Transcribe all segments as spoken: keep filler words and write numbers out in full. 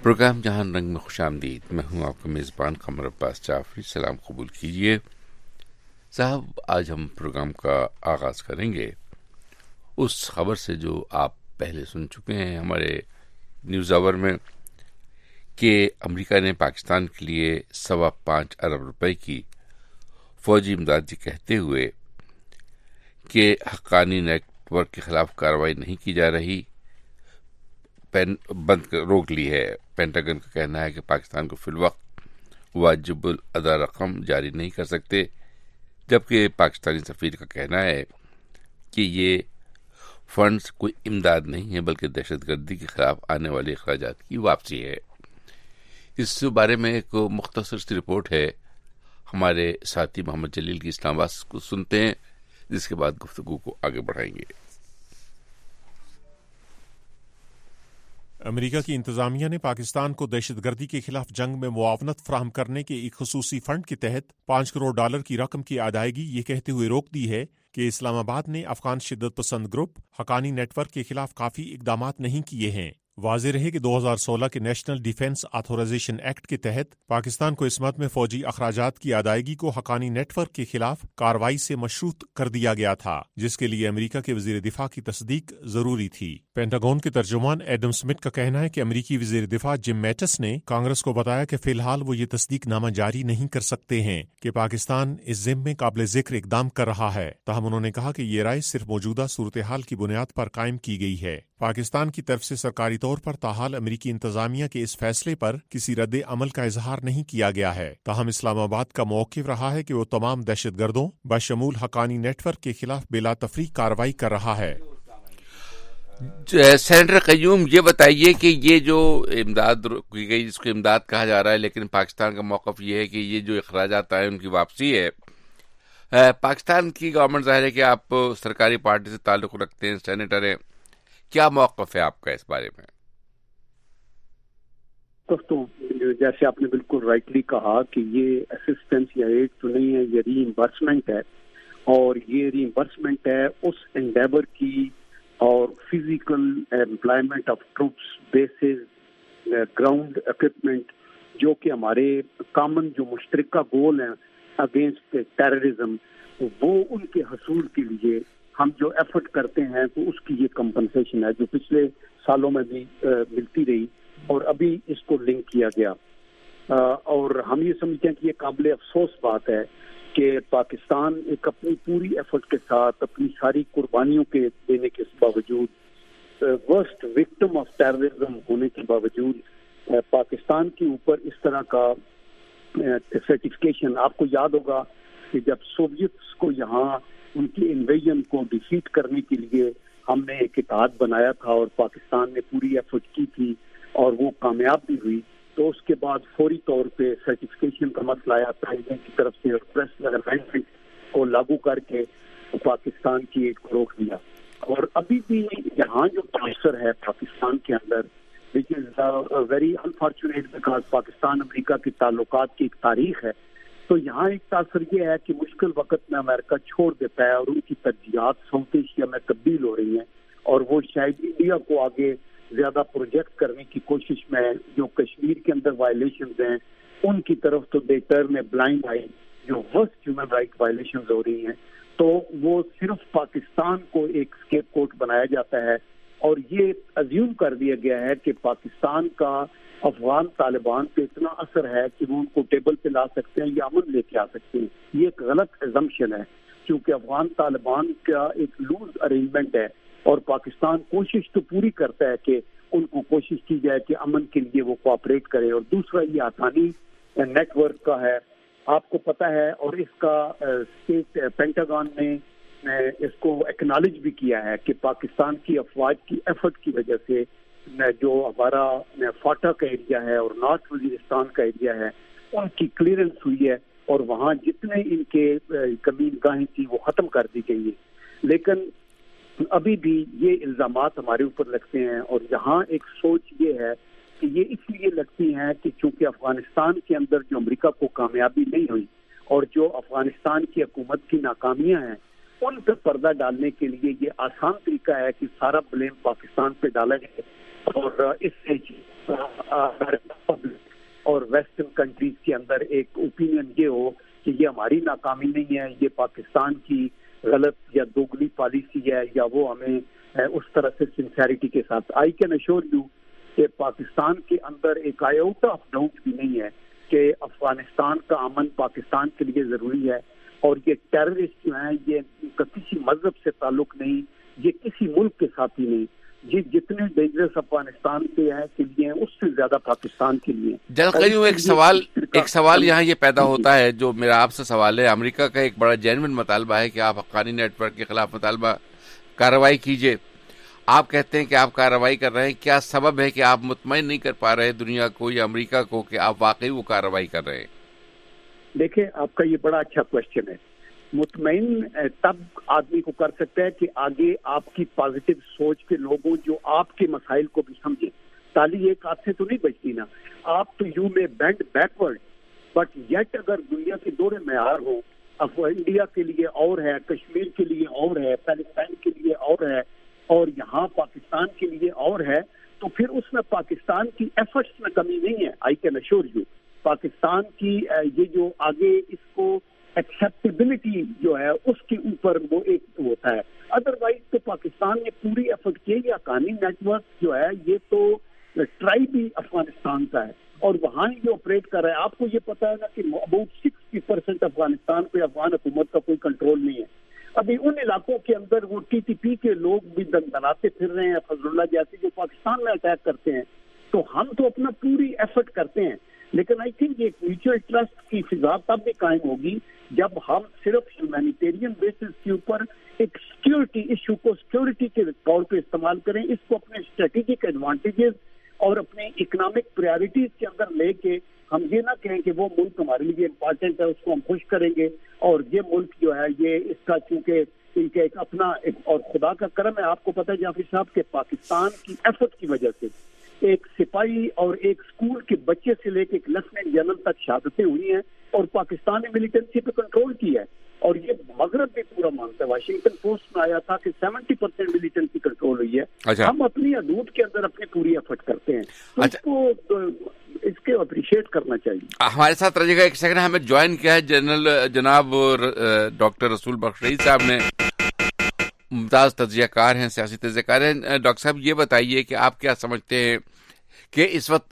Programme جہان رنگ میں خوش آمدید. میں ہوں آپ کا میزبان قمر عباس جعفری. سلام قبول کیجیے. صاحب، آج ہم پروگرام کا آغاز کریں گے اس خبر سے جو آپ پہلے سن چکے ہیں ہمارے نیوز آور میں، کہ امریکہ نے پاکستان کے لیے سوا پانچ ارب روپے کی فوجی امداد کہتے ہوئے کہ حقانی نیٹ ورک کے خلاف کارروائی نہیں کی جا رہی، پین بند روک لی ہے. پینٹاگن کا کہنا ہے کہ پاکستان کو فی الوقت واجب الادا رقم جاری نہیں کر سکتے، جبکہ پاکستانی سفیر کا کہنا ہے کہ یہ فنڈز کوئی امداد نہیں ہے بلکہ دہشت گردی کے خلاف آنے والے اخراجات کی واپسی ہے. اس بارے میں ایک مختصر سی رپورٹ ہے ہمارے ساتھی محمد جلیل کی. اسلام آباد کو سنتے ہیں، جس کے بعد گفتگو کو آگے بڑھائیں گے. امریکہ کی انتظامیہ نے پاکستان کو دہشت گردی کے خلاف جنگ میں معاونت فراہم کرنے کے ایک خصوصی فنڈ کے تحت پانچ کروڑ ڈالر کی رقم کی ادائیگی یہ کہتے ہوئے روک دی ہے کہ اسلام آباد نے افغان شدت پسند گروپ حقانی نیٹ ورک کے خلاف کافی اقدامات نہیں کیے ہیں. واضح رہے کہ دو ہزار سولہ کے نیشنل ڈیفنس آتھورائزیشن ایکٹ کے تحت پاکستان کو اس مد میں فوجی اخراجات کی ادائیگی کو حقانی نیٹ ورک کے خلاف کارروائی سے مشروط کر دیا گیا تھا، جس کے لیے امریکہ کے وزیر دفاع کی تصدیق ضروری تھی. پینٹاگون کے ترجمان ایڈم سمتھ کا کہنا ہے کہ امریکی وزیر دفاع جم میٹس نے کانگریس کو بتایا کہ فی الحال وہ یہ تصدیق نامہ جاری نہیں کر سکتے ہیں کہ پاکستان اس ضمن میں قابل ذکر اقدام کر رہا ہے. تاہم انہوں نے کہا کہ یہ رائے صرف موجودہ صورتحال کی بنیاد پر قائم کی گئی ہے. پاکستان کی طرف سے سرکاری طور پر تاحال امریکی انتظامیہ کے اس فیصلے پر کسی رد عمل کا اظہار نہیں کیا گیا ہے. تاہم اسلام آباد کا موقف رہا ہے کہ وہ تمام دہشت گردوں بشمول حقانی نیٹ ورک کے خلاف بلا تفریق کارروائی کر رہا ہے. سینیٹر قیوم، یہ بتائیے کہ یہ جو امداد کی گئی جس کو امداد کہا جا رہا ہے، لیکن پاکستان کا موقف یہ ہے کہ یہ جو اخراجات آئے ان کی واپسی ہے. پاکستان کی گورنمنٹ ظاہر ہے کہ آپ سرکاری پارٹی سے تعلق رکھتے ہیں، سینیٹر ہیں، کیا موقف ہے آپ کا اس بارے میں؟ تو جیسے آپ نے بالکل رائٹلی کہا کہ یہ اسسٹنس یا ایڈ تو نہیں ہے، یہ ری امبرسمنٹ ہے، اور یہ ری امبرسمنٹ ہے اس انڈیور کی اور physical employment of troops, bases, ground equipment, جو کہ ہمارے کامن جو مشترکہ گول ہیں اگینسٹ ٹیررزم، وہ ان کے حصول کے لیے ہم جو ایفرٹ کرتے ہیں تو اس کی یہ کمپنسیشن ہے جو پچھلے سالوں میں بھی ملتی رہی اور ابھی اس کو لنک کیا گیا. اور ہم یہ سمجھتے ہیں کہ یہ قابل افسوس بات ہے کہ پاکستان ایک اپنی پوری ایفرٹ کے ساتھ اپنی ساری قربانیوں کے دینے کے باوجود، ورسٹ وکٹم آف ٹیررزم ہونے کے باوجود، پاکستان کے اوپر اس طرح کا سرٹیفکیشن. آپ کو یاد ہوگا کہ جب سوویتس کو یہاں ان کی انویژن کو ڈیفیٹ کرنے کے لیے ہم نے ایک اتحاد بنایا تھا اور پاکستان نے پوری ایفرٹ کی تھی اور وہ کامیاب بھی ہوئی، تو اس کے بعد فوری طور پہ سرٹیفکیشن کا مسئلہ آیا پریزیڈنٹ کی طرف سے، اور پریس امینڈمنٹ کو لاگو کر کے پاکستان کی ایڈ کو روک دیا. اور ابھی بھی یہاں جو پریشر ہے پاکستان کے اندر، which is very unfortunate because Pakistan امریکہ کے تعلقات کی ایک تاریخ ہے، تو یہاں ایک تاثر یہ ہے کہ مشکل وقت میں امریکہ چھوڑ دیتا ہے اور ان کی ترجیحات ساؤتھ ایشیا میں تبدیل ہو رہی ہیں، اور وہ شاید انڈیا کو آگے زیادہ پروجیکٹ کرنے کی کوشش میں جو کشمیر کے اندر وائلیشنز ہیں ان کی طرف تو دے ٹرن اے بلائنڈ آئی، جو ورسٹ ہیومن رائٹ وائلیشنز ہو رہی ہیں، تو وہ صرف پاکستان کو ایک اسکیپ کوٹ بنایا جاتا ہے اور یہ ازیوم کر دیا گیا ہے کہ پاکستان کا افغان طالبان پہ اتنا اثر ہے کہ وہ ان کو ٹیبل پہ لا سکتے ہیں یا امن لے کے آ سکتے ہیں. یہ ایک غلط ایزمپشن ہے، کیونکہ افغان طالبان کا ایک لوز ارینجمنٹ ہے اور پاکستان کوشش تو پوری کرتا ہے کہ ان کو کوشش کی جائے کہ امن کے لیے وہ کوآپریٹ کرے. اور دوسرا یہ حقانی نیٹ ورک کا ہے، آپ کو پتہ ہے، اور اس کا اسٹیٹ پینٹاگون نے اس کو ایکنالج بھی کیا ہے کہ پاکستان کی افواج کی ایفرٹ کی وجہ سے جو ہمارا فاٹا کا ایریا ہے اور نارتھ وزیرستان کا ایریا ہے ان کی کلیئرنس ہوئی ہے اور وہاں جتنے ان کے کمین گاہیں تھی وہ ختم کر دی گئی ہے. لیکن ابھی بھی یہ الزامات ہمارے اوپر لگتے ہیں، اور یہاں ایک سوچ یہ ہے کہ یہ اس لیے لگتی ہیں کہ چونکہ افغانستان کے اندر جو امریکہ کو کامیابی نہیں ہوئی اور جو افغانستان کی حکومت کی ناکامیاں ہیں ان پہ پردہ ڈالنے کے لیے یہ آسان طریقہ ہے کہ سارا بلیم پاکستان پہ ڈالا جائے اور اس سے اور ویسٹرن کنٹریز کے اندر ایک اوپینین یہ ہو کہ یہ ہماری ناکامی نہیں ہے، یہ پاکستان کی غلط یا دوگلی پالیسی ہے، یا وہ ہمیں اس طرح سے سنسیریٹی کے ساتھ. آئی کین ایشور یو کہ پاکستان کے اندر ایک آیوٹا آف ڈاؤٹ بھی نہیں ہے کہ افغانستان کا امن پاکستان کے لیے ضروری ہے. اور یہ ٹیررسٹ جو ہیں یہ کا کسی مذہب سے تعلق نہیں، یہ کسی ملک کے ساتھ ہی نہیں، یہ جتنے ڈینجرس افغانستان کے ہیں کے لیے ہیں اس سے زیادہ پاکستان کے لیے. جنرل قیوم، ایک سوال ایک سوال یہاں یہ پیدا ہوتا ہے جو میرا آپ سے سوال ہے. امریکہ کا ایک بڑا جینوئن مطالبہ ہے کہ آپ حقانی نیٹ ورک کے خلاف مطالبہ کارروائی کیجیے. آپ کہتے ہیں کہ آپ کارروائی کر رہے ہیں، کیا سبب ہے کہ آپ مطمئن نہیں کر پا رہے دنیا کو یا امریکہ کو کہ آپ واقعی وہ کارروائی کر رہے ہیں؟ دیکھیں، آپ کا یہ بڑا اچھا کوشچن ہے. مطمئن تب آدمی کو کر سکتا ہے کہ آگے آپ کی پازیٹیو سوچ کے لوگوں جو آپ کے مسائل کو بھی سمجھیں. تالی ایک ہاتھ سے تو نہیں بچتی نا. آپ تو یو میں بینڈ بیکورڈ، بٹ یٹ اگر دنیا کے دور معیار ہو، اب انڈیا کے لیے اور ہے، کشمیر کے لیے اور ہے، پیلسٹائن کے لیے اور ہے، اور یہاں پاکستان کے لیے اور ہے، تو پھر اس میں پاکستان کی ایفرٹس میں کمی نہیں ہے. I can assure you Pakistan کی یہ جو آگے اس کو ایکسیپٹیبلٹی جو ہے اس کے اوپر وہ ایک ہوتا ہے. ادروائز تو پاکستان نے پوری ایفرٹ کی. یہ حقانی نیٹ ورک جو ہے یہ تو ٹرائب ہی افغانستان کا ہے اور وہاں ہی جو آپریٹ کر رہا ہے. آپ کو یہ پتا ہے نا کہ اباؤٹ سکسٹی پرسینٹ افغانستان پہ افغان حکومت کا کوئی کنٹرول نہیں ہے. ابھی ان علاقوں کے اندر وہ ٹی ٹی پی کے لوگ بھی دندناتے پھر رہے ہیں، فضل اللہ جیسے جو پاکستان میں اٹیک کرتے ہیں. تو ہم تو اپنا پوری ایفرٹ کرتے ہیں، لیکن آئی تھنک ایک میوچل ٹرسٹ کی فضا تب بھی قائم ہوگی جب ہم صرف ہیومینیٹیرین بیسس کے اوپر ایک سیکورٹی ایشو کو سیکورٹی کے طور پہ استعمال کریں، اس کو اپنے اسٹریٹجک ایڈوانٹیجز اور اپنے اکنامک پرائرٹیز کے اندر لے کے ہم یہ نہ کہیں کہ وہ ملک ہمارے لیے امپورٹنٹ ہے، اس کو ہم خوش کریں گے اور یہ ملک جو ہے یہ اس کا چونکہ ان کے ایک اپنا ایک اور خدا کا کرم ہے. آپ کو پتہ ہے جعفر صاحب کہ پاکستان کی ایفرٹ کی وجہ سے ایک سپاہی اور ایک اسکول کے بچے سے لے کے ایک لیفٹیننٹ جنرل تک شہادتیں ہوئی ہیں اور پاکستان نے ملیٹنسی پہ کنٹرول کیا ہے. اور یہ مغرب بھی پورا مانتا ہے. واشنگٹن پوسٹ میں آیا تھا کہ سیونٹی پرسینٹ ملیٹنسی کنٹرول ہوئی ہے. اچھا. ہم اپنی حدود کے اندر اپنی پوری ایفرٹ کرتے ہیں، تو اچھا. اس کو اس کے اپریشیٹ کرنا چاہیے. ہمارے ساتھ رہیے گا ایک سیکنڈ. ہمیں جوائن کیا ہے جنرل جناب ڈاکٹر رسول بخش رئیس صاحب نے، ممتاز تجزیہ کار ہیں، سیاسی تجزیہ کار ہیں. ڈاکٹر صاحب یہ بتائیے کہ آپ کیا سمجھتے ہیں کہ اس وقت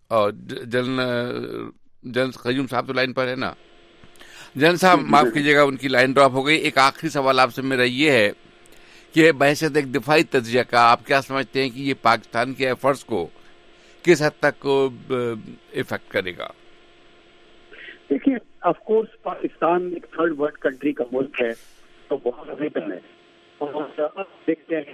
جنرل جنرل قیوم صاحب تو لائن پر ہے نا؟ جنرل صاحب معاف کیجیے گا، ان کی لائن ڈراپ ہو گئی. ایک آخری سوال آپ سے میرا یہ ہے کہ بحیثیت ایک دفاعی تجزیہ کا آپ کیا سمجھتے ہیں کہ یہ پاکستان کے ایفرٹس کو کس حد تک افیکٹ کرے گا؟ دیکھیے، آف کورس پاکستان ایک تھرڈ ورلڈ کنٹری کا ملک ہے تو بہت ریٹن ہے، اور دیکھتے ہیں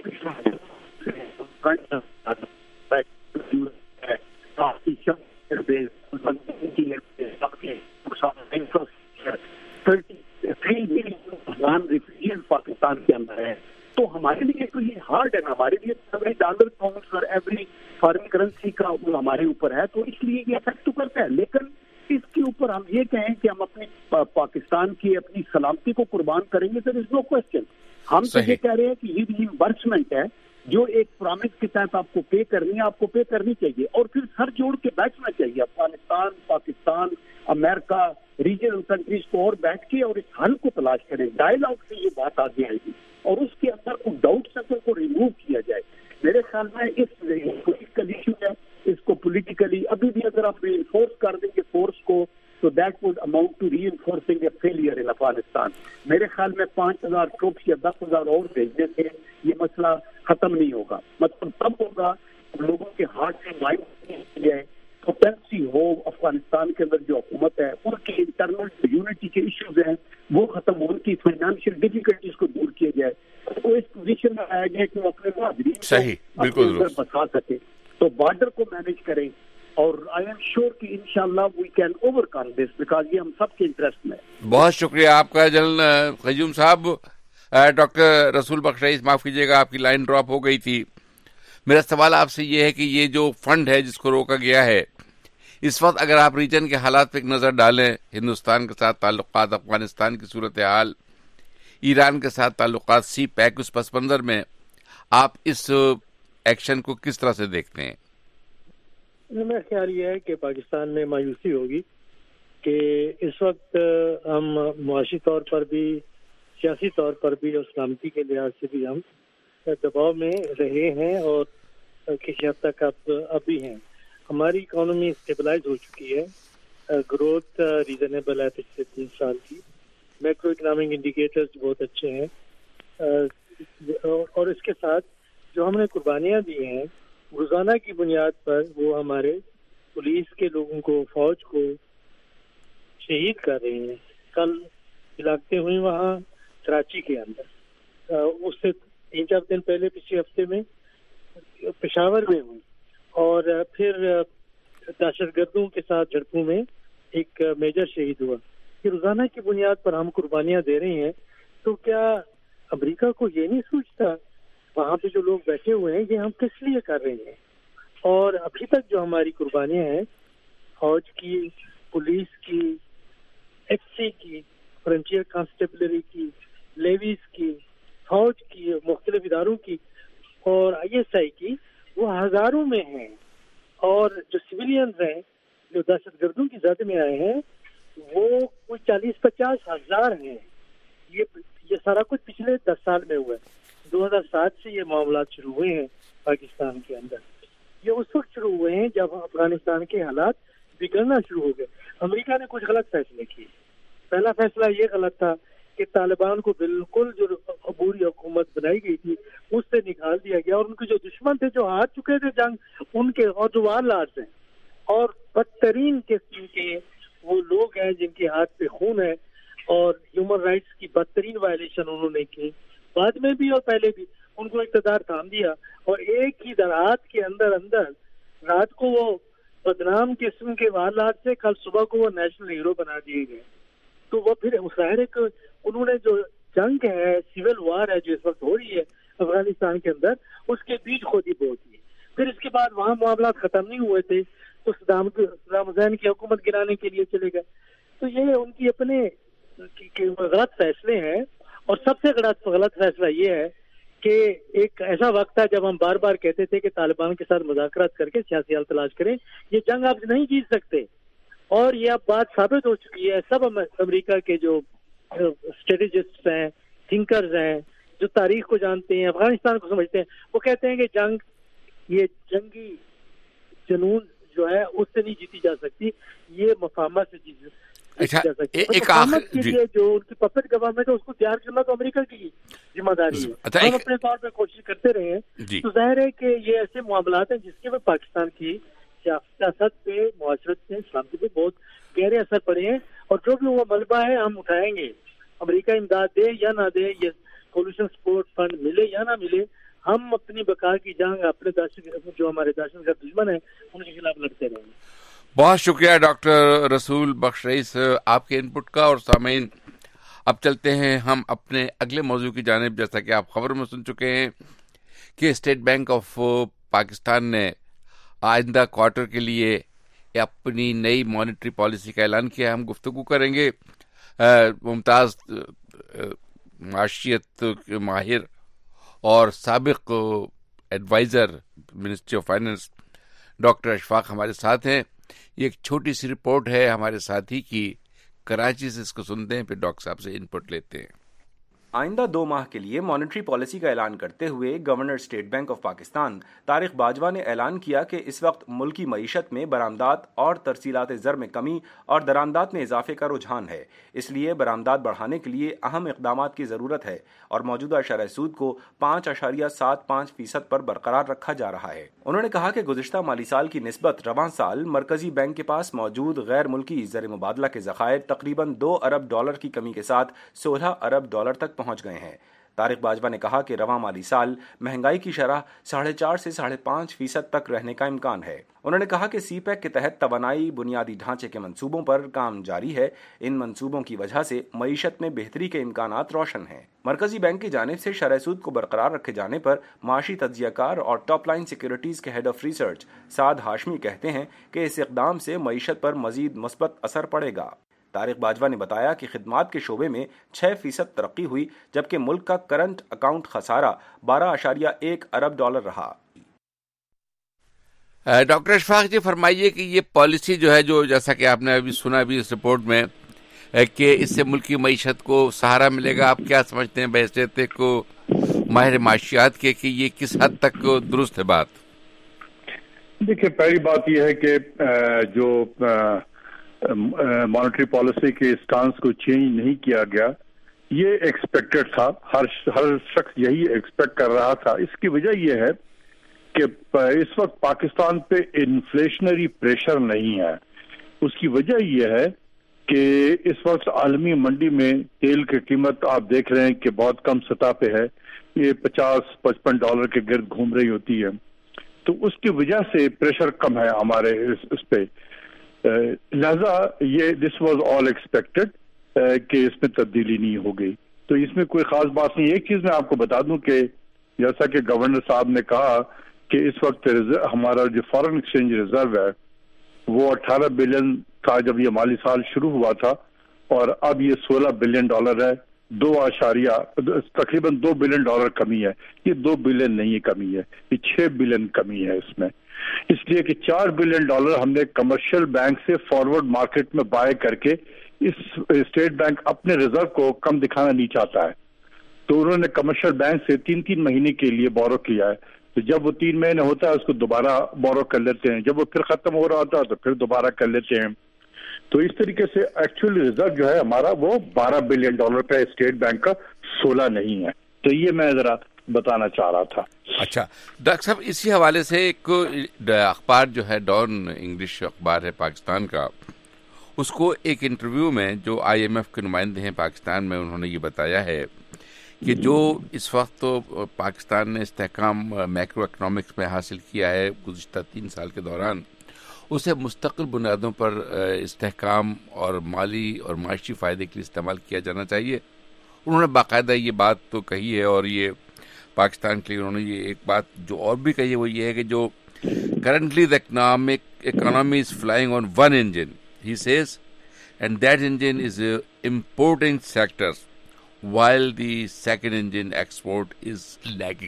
پاکستان کے اندر ہے تو ہمارے لیے تو یہ ہارڈ ہے نا. ہمارے لیے ایوری ڈالر کاؤنٹس اور ایوری فارن کرنسی کا ہمارے اوپر ہے، تو اس لیے یہ افیکٹ تو کرتا ہے. لیکن اس کے اوپر ہم یہ کہیں کہ ہم اپنی پاکستان کی اپنی سلامتی کو قربان کریں گے، سر از نو کوشچن. ہم تو یہ کہہ رہے ہیں کہ یہ ریمبرسمنٹ ہے جو ایک پرامس کے تحت آپ کو پے کرنی ہے، آپ کو پے کرنی چاہیے اور پھر سر جوڑ کے بیٹھنا چاہیے. افغانستان، پاکستان، امریکہ، ریجنل کنٹریز کو اور بیٹھ کے اور اس حل کو تلاش کریں. ڈائیلاگ سے یہ بات آگے آئے گی اور اس کے اندر کو ڈاؤٹ سیکل کو ریموو کیا جائے. میرے خیال میں اس پولیٹیکل ایشو ہے، اس کو پولیٹیکلی ابھی بھی اگر آپ ری انفورس کر دیں گے فورس کو تو that would amount to reinforcing a failure in Afghanistan. میرے خیال میں پانچ ہزار ٹروپس یا دس ہزار اور بھیجنے سے یہ مسئلہ ختم نہیں ہوگا. مطلب تب ہوگا لوگوں کے ہارٹ سے مائنڈ جائے پوٹینسی ہو افغانستان کے اندر جو حکومت ہے ان کی انٹرنل یونٹی کے ایشوز ہیں وہ ختم ہو، ان کی فائنانشیل ڈیفیکلٹیز کو دور کیا جائے، تو اس پوزیشن میں آیا جائے کہ وہ اپنے مہاجرین کو بچا سکے، تو بارڈر کو مینج کریں. اور آئی ایم شیور کہ انشاءاللہ we can overcome this because یہ ہم سب کے انٹرسٹ میں. بہت شکریہ آپ کا جنرل قیوم صاحب. ڈاکٹر رسول بخش رئیس معاف کیجیے گا، آپ کی لائن ڈراپ ہو گئی تھی. میرا سوال آپ سے یہ ہے کہ یہ جو فنڈ ہے جس کو روکا گیا ہے اس وقت، اگر آپ ریجن کے حالات پہ ایک نظر ڈالیں، ہندوستان کے ساتھ تعلقات، افغانستان کی صورتحال، ایران کے ساتھ تعلقات، سی پیک، اس پس منظر میں آپ اس ایکشن کو کس طرح سے دیکھتے ہیں؟ میرا خیال یہ ہے کہ پاکستان میں مایوسی ہوگی کہ اس وقت ہم معاشی طور پر بھی، سیاسی طور پر بھی اور سلامتی کے لحاظ سے بھی ہم دباؤ میں رہے ہیں اور کسی حد تک اب اب بھی ہیں. ہماری اکانومی اسٹیبلائز ہو چکی ہے، گروتھ ریزنیبل ہے پچھلے تین سال کی، میکرو اکنامک انڈیکیٹرز بہت اچھے ہیں، اور اس کے ساتھ جو ہم نے قربانیاں دی ہیں روزانہ کی بنیاد پر وہ ہمارے پولیس کے لوگوں کو، فوج کو شہید کر رہے ہیں. کل ہلاکتیں ہوئی وہاں کراچی کے اندر، اس سے تین چار دن پہلے پچھلے ہفتے میں پشاور میں ہوئی، اور پھر دہشت گردوں کے ساتھ جھڑپوں میں ایک میجر شہید ہوا. کہ روزانہ کی بنیاد پر ہم قربانیاں دے رہے ہیں، تو کیا امریکہ کو یہ نہیں سوچتا وہاں پہ جو لوگ بیٹھے ہوئے ہیں یہ ہم کس لیے کر رہے ہیں؟ اور ابھی تک جو ہماری قربانیاں ہیں فوج کی، پولیس کی، ایف سی کی، فرنٹیئر کانسٹیبلری کی، لیویز کی، فوج کی، مختلف اداروں کی اور آئی ایس آئی کی، وہ ہزاروں میں ہیں. اور جو سویلینز ہیں جو دہشت گردوں کی زد میں آئے ہیں وہ کوئی چالیس پچاس ہزار ہیں. یہ یہ سارا کچھ پچھلے دس سال میں ہوا ہے. دو ہزار سات سے یہ معاملات شروع ہوئے ہیں پاکستان کے اندر. یہ اس وقت شروع ہوئے ہیں جب افغانستان کے حالات بگڑنا شروع ہو گئے. امریکہ نے کچھ غلط فیصلے کیے. پہلا فیصلہ یہ غلط تھا کہ طالبان کو بالکل جو عبوری حکومت بنائی گئی تھی اس سے نکال دیا گیا، اور ان کے جو دشمن تھے جو ہار چکے تھے جنگ ان کے، اور جو وار لارز ہیں اور بدترین قسم کے وہ لوگ ہیں جن کے ہاتھ پہ خون ہے اور ہیومن رائٹس کی بدترین وائلیشن انہوں نے کی بعد میں بھی اور پہلے بھی، ان کو اقتدار تھام دیا اور ایک ہی رات کے اندر اندر رات کو وہ بدنام قسم کے وارلات سے کل صبح کو وہ نیشنل ہیرو بنا دیے گئے. تو وہ پھر ظاہر ہے کہ انہوں نے جو جنگ ہے، سول وار ہے جو اس وقت ہو رہی ہے افغانستان کے اندر، اس کے بیچ خود ہی بہت دی. پھر اس کے بعد وہاں معاملات ختم نہیں ہوئے تھے تو صدام صدام حسین کی حکومت گرانے کے لیے چلے گئے. تو یہ ان کی اپنے غلط فیصلے ہیں. اور سب سے غلط غلط فیصلہ یہ ہے کہ ایک ایسا وقت تھا جب ہم بار بار کہتے تھے کہ طالبان کے ساتھ مذاکرات کر کے سیاسی حل تلاش کریں، یہ جنگ آپ نہیں جیت سکتے. اور یہ اب بات ثابت ہو چکی ہے. سب امریکہ کے جو اسٹریٹجسٹ ہیں، تھنکرز ہیں، جو تاریخ کو جانتے ہیں، افغانستان کو سمجھتے ہیں، وہ کہتے ہیں کہ جنگ، یہ جنگی جنون جو ہے اس سے نہیں جیتی جا سکتی، یہ مفاہمت سے جیتی جا سکتی ہے. مفاہمت کے لیے جو ان کی پپٹ گورنمنٹ ہے اس کو تیار کرنا تو امریکہ کی ذمہ داری ہے. ہم اپنے طور پہ کوشش کرتے رہے ہیں. تو ظاہر ہے کہ یہ ایسے معاملات ہیں جس کے میں پاکستان کی سیاست پہ، معاشرت پہ، سلامتی پہ بہت گہرے اثر پڑے ہیں. اور جو بھی وہ ملبہ ہے ہم اٹھائیں گے. امریکہ امداد دے یا نہ دے، یہ سولوشن سپورٹ فنڈ ملے یا نہ ملے، ہم اپنی بقا کی جنگ اپنے دہشت جو ہمارے دہشت گرد دشمن ہیں ان کے خلاف لڑتے رہیں گے. بہت شکریہ ڈاکٹر رسول بخش رئیس آپ کے ان پٹ کا. اور سامعین، اب چلتے ہیں ہم اپنے اگلے موضوع کی جانب. جیسا کہ آپ خبر میں سن چکے ہیں کہ اسٹیٹ بینک آف پاکستان نے آئندہ کوارٹر کے لیے اپنی نئی مانیٹری پالیسی کا اعلان کیا. ہم گفتگو کریں گے ممتاز معاشیت ماہر اور سابق adviser ministry of finance doctor Ashfaq ہمارے ساتھ ہیں. یہ ایک چھوٹی سی رپورٹ ہے ہمارے ساتھی کی کراچی سے، اس کو سنتے ہیں پھر ڈاکٹر صاحب سے ان پٹ لیتے ہیں. آئندہ دو ماہ کے لیے مانیٹری پالیسی کا اعلان کرتے ہوئے governor State Bank of Pakistan Tariq Bajwa نے اعلان کیا کہ اس وقت ملکی معیشت میں برآمدات اور ترسیلات زر میں کمی اور درآمدات میں اضافے کا رجحان ہے. اس لیے برآمدات بڑھانے کے لیے اہم اقدامات کی ضرورت ہے اور موجودہ شرح سود کو پانچ اشاریہ سات پانچ فیصد پر برقرار رکھا جا رہا ہے. انہوں نے کہا کہ گزشتہ مالی سال کی نسبت رواں سال مرکزی بینک کے پاس موجود غیر ملکی زر مبادلہ کے ذخائر تقریباً دو ارب ڈالر کی کمی کے ساتھ سولہ ارب ڈالر تک پہنچ گئے ہیں. طارق باجوہ نے کہا کہ رواں مالی سال مہنگائی کی شرح ساڑھے چار سے ساڑھے پانچ فیصد تک رہنے کا امکان ہے. انہوں نے کہا کہ سی پیک کے تحت توانائی بنیادی ڈھانچے کے منصوبوں پر کام جاری ہے. ان منصوبوں کی وجہ سے معیشت میں بہتری کے امکانات روشن ہیں. مرکزی بینک کی جانب سے شرح سود کو برقرار رکھے جانے پر معاشی تجزیہ کار اور ٹاپ لائن سیکیورٹیز کے head of research Saad Hashmi کہتے ہیں کہ اس اقدام سے معیشت پر مزید مثبت اثر پڑے گا. طارق باجوہ نے بتایا کہ خدمات کے شعبے میں چھ فیصد ترقی ہوئی جبکہ ملک کا کرنٹ اکاؤنٹ خسارہ بارہ اشاریہ ایک ارب ڈالر رہا. ڈاکٹر اشفاق جی فرمائیے کہ یہ پالیسی جو ہے جو جیسا کہ آپ نے ابھی سنا بھی اس رپورٹ میں کہ اس سے ملکی معیشت کو سہارا ملے گا، آپ کیا سمجھتے ہیں بحیثیت کو ماہر معاشیات کے کہ یہ کس حد تک درست ہے بات؟ دیکھیے، پہلی بات یہ ہے کہ جو مانیٹری پالیسی کے اسٹانس کو چینج نہیں کیا گیا یہ ایکسپیکٹڈ تھا، ہر ہر شخص یہی ایکسپیکٹ کر رہا تھا۔ اس کی وجہ یہ ہے کہ اس وقت پاکستان پہ انفلیشنری پریشر نہیں ہے۔ اس کی وجہ یہ ہے کہ اس وقت عالمی منڈی میں تیل کی قیمت آپ دیکھ رہے ہیں کہ بہت کم سطح پہ ہے، یہ پچاس پچپن ڈالر کے گرد گھوم رہی ہوتی ہے، تو اس کی وجہ سے پریشر کم ہے ہمارے اس, اس پہ، لہذا یہ دس واز آل ایکسپیکٹڈ کہ اس میں تبدیلی نہیں ہو گئی، تو اس میں کوئی خاص بات نہیں۔ ایک چیز میں آپ کو بتا دوں کہ جیسا کہ گورنر صاحب نے کہا کہ اس وقت ہمارا جو فارن ایکسچینج ریزرو ہے وہ اٹھارہ بلین تھا جب یہ مالی سال شروع ہوا تھا، اور اب یہ سولہ بلین ڈالر ہے، دو اشاریہ تقریباً دو بلین ڈالر کمی ہے۔ یہ دو بلین نہیں ہے کمی ہے، یہ چھ بلین کمی ہے اس میں، اس لیے کہ چار بلین ڈالر ہم نے کمرشل بینک سے فارورڈ مارکیٹ میں بائے کر کے، اس اسٹیٹ بینک اپنے ریزرو کو کم دکھانا نہیں چاہتا ہے، تو انہوں نے کمرشل بینک سے تین تین مہینے کے لیے بورو کیا ہے، تو جب وہ تین مہینے ہوتا ہے اس کو دوبارہ بورو کر لیتے ہیں، جب وہ پھر ختم ہو رہا ہوتا ہے تو پھر دوبارہ کر لیتے ہیں، تو اس طریقے سے ایکچوئل ریزرو جو ہے ہمارا وہ بارہ بلین ڈالر پہ اسٹیٹ بینک کا، سولہ نہیں ہے، تو یہ میں ذرا بتانا چاہ رہا تھا۔ اچھا ڈاکٹر صاحب، اسی حوالے سے ایک اخبار جو ہے ڈان انگلش اخبار ہے پاکستان کا، اس کو ایک انٹرویو میں جو آئی ایم ایف کے نمائندے ہیں پاکستان میں، انہوں نے یہ بتایا ہے کہ جو اس وقت تو پاکستان نے استحکام میکرو اکنامکس میں حاصل کیا ہے گزشتہ تین سال کے دوران، اسے مستقل بنیادوں پر استحکام اور مالی اور معاشی فائدے کے لیے استعمال کیا جانا چاہیے۔ انہوں نے باقاعدہ یہ بات تو کہی ہے، اور یہ پاکستان کے لیے انہوں نے یہ ایک بات جو اور بھی کہی ہے وہ یہ ہے کہ جو currently the economic economy is flying on one engine, he says, and that engine is uh, importing sectors while the second engine export is lagging.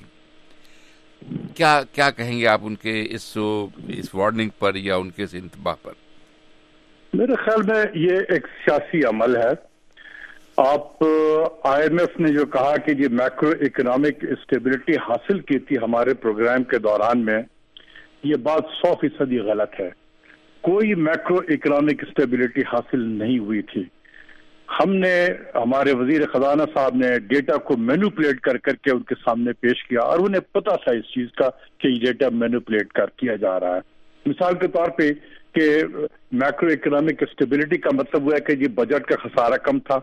کیا کیا کہیں گے آپ ان کے اس اس وارننگ پر یا ان کے اس انتباہ پر؟ میرے خیال میں یہ ایک سیاسی عمل ہے۔ آپ آئی ایم ایف نے جو کہا کہ یہ میکرو اکنامک اسٹیبلٹی حاصل کی تھی ہمارے پروگرام کے دوران میں، یہ بات سو فیصدی غلط ہے۔ کوئی میکرو اکنامک اسٹیبلٹی حاصل نہیں ہوئی تھی۔ ہم نے، ہمارے وزیر خزانہ صاحب نے ڈیٹا کو مینوپولیٹ کر کر کے ان کے سامنے پیش کیا، اور انہیں پتا تھا اس چیز کا کہ یہ ڈیٹا مینوپولیٹ کر کیا جا رہا ہے۔ مثال کے طور پہ کہ میکرو اکنامک اسٹیبلٹی کا مطلب ہوا ہے کہ یہ بجٹ کا خسارہ کم تھا،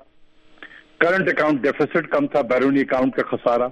کرنٹ اکاؤنٹ ڈیفیسٹ کم تھا، بیرونی اکاؤنٹ کا خسارہ،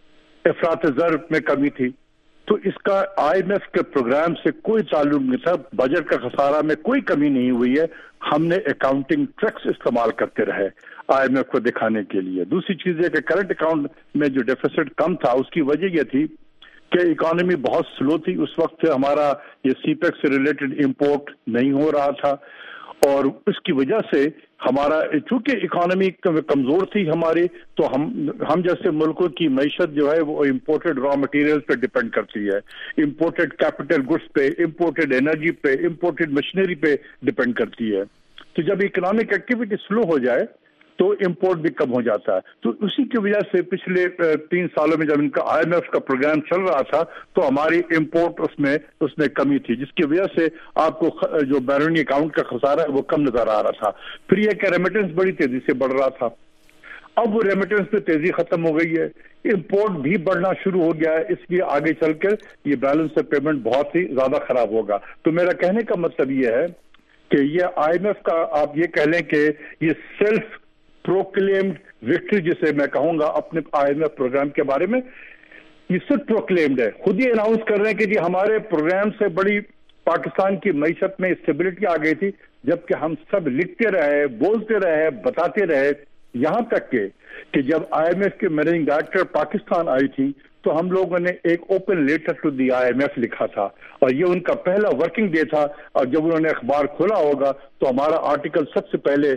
افراط زر میں کمی تھی، تو اس کا آئی ایم ایف کے پروگرام سے کوئی تعلق نہیں تھا۔ بجٹ کا خسارہ میں کوئی کمی نہیں ہوئی ہے، ہم نے اکاؤنٹنگ ٹرکس استعمال کرتے رہے آئی ایم ایف کو دکھانے کے لیے۔ دوسری چیز ہے کہ کرنٹ اکاؤنٹ میں جو ڈیفیسٹ کم تھا اس کی وجہ یہ تھی کہ اکانومی بہت سلو تھی، اس وقت ہمارا یہ سی پیک سے ریلیٹڈ امپورٹ نہیں ہو رہا تھا، اور اس کی وجہ سے ہمارا چونکہ اکانومی کمزور تھی ہماری، تو ہم ہم جیسے ملکوں کی معیشت جو ہے وہ امپورٹڈ را مٹیریل پہ ڈپینڈ کرتی ہے، امپورٹڈ کیپٹل گڈس پہ، امپورٹڈ انرجی پہ، امپورٹڈ مشینری پہ ڈپینڈ کرتی ہے۔ تو جب اکنامک ایکٹیویٹی سلو ہو جائے تو امپورٹ بھی کم ہو جاتا ہے، تو اسی کی وجہ سے پچھلے تین سالوں میں جب ان کا آئی ایم ایف کا پروگرام چل رہا تھا تو ہماری امپورٹ اس میں اس میں کمی تھی، جس کی وجہ سے آپ کو جو بیرونی اکاؤنٹ کا خسارہ ہے وہ کم نظر آ رہا تھا۔ پھر یہ کہ ریمیٹنس بڑی تیزی سے بڑھ رہا تھا، اب وہ ریمیٹنس پہ تیزی ختم ہو گئی ہے، امپورٹ بھی بڑھنا شروع ہو گیا ہے، اس لیے آگے چل کر یہ بیلنس آف پیمنٹ بہت ہی زیادہ خراب ہوگا۔ تو میرا کہنے کا مطلب یہ ہے کہ یہ آئی ایم ایف کا آپ یہ کہہ لیں کہ یہ سیلف پروکلیمڈ وکٹری جسے میں کہوں گا اپنے آئی ایم ایف پروگرام کے بارے میں، یہ صرف پروکلیمڈ ہے، خود ہی اناؤنس کر رہے ہیں کہ جی ہمارے پروگرام سے بڑی پاکستان کی معیشت میں اسٹیبلٹی آ گئی تھی، جبکہ ہم سب لکھتے رہے، بولتے رہے، بتاتے رہے، یہاں تک کہ کہ جب آئی ایم ایف کے مینیجنگ ڈائریکٹر پاکستان آئی تھی تو ہم لوگوں نے ایک open letter to the I M F لکھا تھا، اور یہ ان کا پہلا ورکنگ ڈے تھا، اور جب انہوں نے اخبار کھولا ہوگا تو ہمارا آرٹیکل سب سے پہلے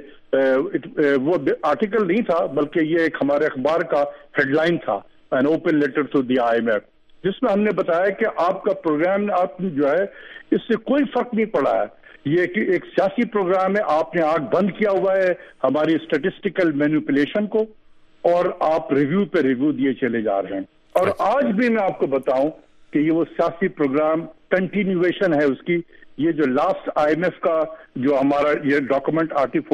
وہ آرٹیکل نہیں تھا بلکہ یہ ایک ہمارے اخبار کا ہیڈ لائن تھا، an open letter to the I M F. جس میں ہم نے بتایا کہ آپ کا پروگرام آپ جو ہے اس سے کوئی فرق نہیں پڑا ہے. یہ کہ ایک سیاسی پروگرام ہے, آپ نے آنکھ بند کیا ہوا ہے ہماری اسٹیٹسٹیکل مینیپولیشن کو, اور آپ ریویو پہ ریویو دیے چلے جا رہے ہیں. اور آج بھی میں آپ کو بتاؤں کہ یہ وہ سیاسی پروگرام کنٹینیویشن ہے اس کی. یہ جو لاسٹ آئی ایم ایف کا جو ہمارا یہ ڈاکومنٹ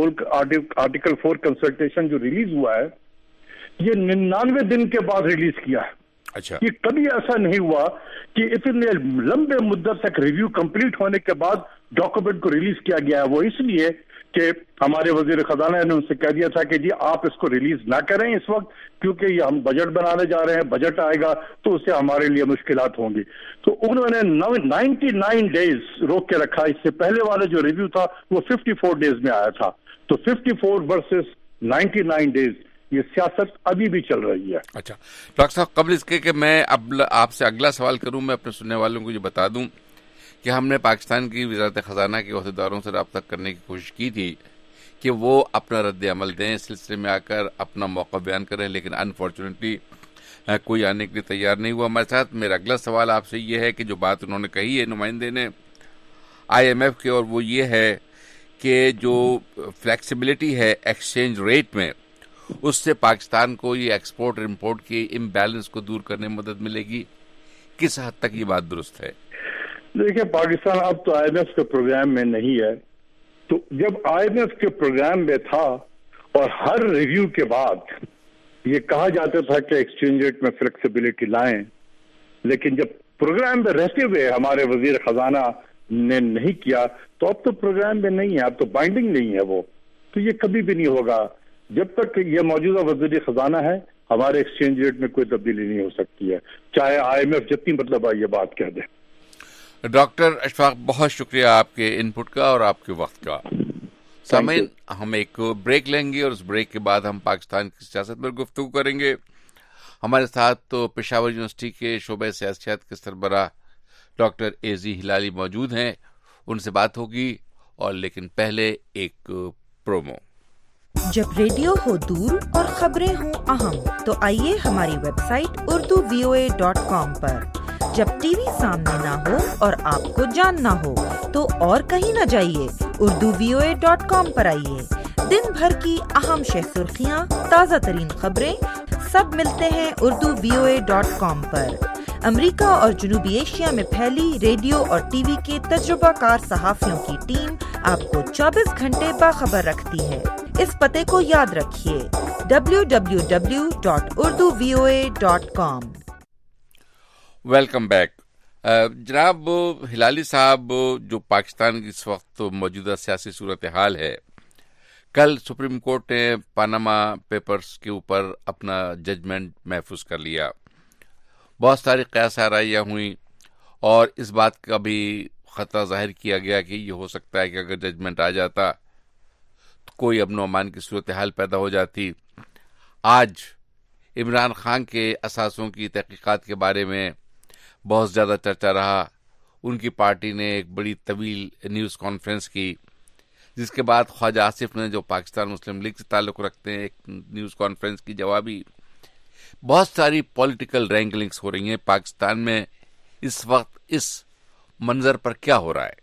آرٹیکل فور کنسلٹیشن جو ریلیز ہوا ہے, یہ ننانوے دن کے بعد ریلیز کیا ہے. اچھا, یہ کبھی ایسا نہیں ہوا کہ اتنے لمبے مدت تک ریویو کمپلیٹ ہونے کے بعد ڈاکومنٹ کو ریلیز کیا گیا ہے. وہ اس لیے کہ ہمارے وزیر خزانہ نے ان سے کہہ دیا تھا کہ جی آپ اس کو ریلیز نہ کریں اس وقت, کیونکہ یہ ہم بجٹ بنانے جا رہے ہیں, بجٹ آئے گا تو اس سے ہمارے لیے مشکلات ہوں گی. تو انہوں نے نائنٹی نائن ڈیز روک کے رکھا. اس سے پہلے والا جو ریویو تھا وہ ففٹی فور ڈیز میں آیا تھا. تو fifty four versus ninety nine days یہ سیاست ابھی بھی چل رہی ہے. اچھا ڈاکٹر صاحب, قبل اس کے کہ میں اب آپ سے اگلا سوال کروں, میں اپنے سننے والوں کو یہ بتا دوں کہ ہم نے پاکستان کی وزارت خزانہ کے عہدیداروں سے رابطہ کرنے کی کوشش کی تھی کہ وہ اپنا رد عمل دیں, اس سلسلے میں آ کر اپنا موقع بیان کریں, لیکن انفارچونیٹلی کوئی آنے کے لیے تیار نہیں ہوا ہمارے ساتھ. میرا اگلا سوال آپ سے یہ ہے کہ جو بات انہوں نے کہی ہے نمائندے نے آئی ایم ایف کے, اور وہ یہ ہے کہ جو فلیکسیبلٹی ہے ایکسچینج ریٹ میں, اس سے پاکستان کو یہ ایکسپورٹ اور امپورٹ کی امبیلنس کو دور کرنے میں مدد ملے گی. کس حد تک یہ بات درست ہے؟ دیکھیں, پاکستان اب تو آئی ایم ایف کے پروگرام میں نہیں ہے. تو جب آئی ایم ایف کے پروگرام میں تھا اور ہر ریویو کے بعد یہ کہا جاتا تھا کہ ایکسچینج ریٹ میں فلیکسیبلٹی لائیں, لیکن جب پروگرام میں رہتے ہوئے ہمارے وزیر خزانہ نے نہیں کیا تو اب تو پروگرام میں نہیں ہے, اب تو بائنڈنگ نہیں ہے وہ. تو یہ کبھی بھی نہیں ہوگا جب تک یہ موجودہ وزیر خزانہ ہے. ہمارے ایکسچینج ریٹ میں کوئی تبدیلی نہیں ہو سکتی ہے, چاہے آئی ایم ایف جتنی مطلب یہ بات کہہ دے. ڈاکٹر اشفاق, بہت شکریہ آپ کے ان پٹ کا اور آپ کے وقت کا. سامعین, ہم ایک بریک لیں گے اور اس بریک کے بعد ہم پاکستان کی سیاست پر گفتگو کریں گے. ہمارے ساتھ تو پشاور یونیورسٹی کے شعبہ سیاست کے سربراہ ڈاکٹر اے زی ہلالی موجود ہیں, ان سے بات ہوگی. اور لیکن پہلے ایک پرومو. جب ریڈیو ہو دور اور خبریں ہوں اہم تو آئیے ہماری website Urdu V O A dot com پر. جب ٹی وی سامنے نہ ہو اور آپ کو جاننا ہو تو اور کہیں نہ جائیے, Urdu V O A dot com پر آئیے. دن بھر کی اہم شہ سرخیاں, تازہ ترین خبریں سب ملتے ہیں Urdu V O A dot com پر. امریکہ اور جنوبی ایشیا میں پھیلی ریڈیو اور ٹی وی کے تجربہ کار صحافیوں کی ٹیم آپ کو چوبیس گھنٹے باخبر رکھتی ہے. اس پتے کو یاد رکھیے, W W W dot Urdu V O A dot com. Welcome back. جناب ہلالی صاحب, جو پاکستان کی اس وقت موجودہ سیاسی صورتحال ہے, کل سپریم کورٹ نے پاناما پیپرز کے اوپر اپنا ججمنٹ محفوظ کر لیا. بہت ساری قیاس آرائیاں ہوئیں اور اس بات کا بھی خطرہ ظاہر کیا گیا کہ یہ ہو سکتا ہے کہ اگر ججمنٹ آ جاتا تو کوئی امن و امان کی صورتحال پیدا ہو جاتی. آج عمران خان کے اثاثوں کی تحقیقات کے بارے میں بہت زیادہ چرچا رہا. ان کی پارٹی نے ایک بڑی طویل نیوز کانفرنس کی, جس کے بعد خواجہ آصف نے, جو پاکستان مسلم لیگ سے تعلق رکھتے ہیں, ایک نیوز کانفرنس کی جوابی. بہت ساری پولیٹیکل رینگلنگز ہو رہی ہیں پاکستان میں. اس وقت اس منظر پر کیا ہو رہا ہے؟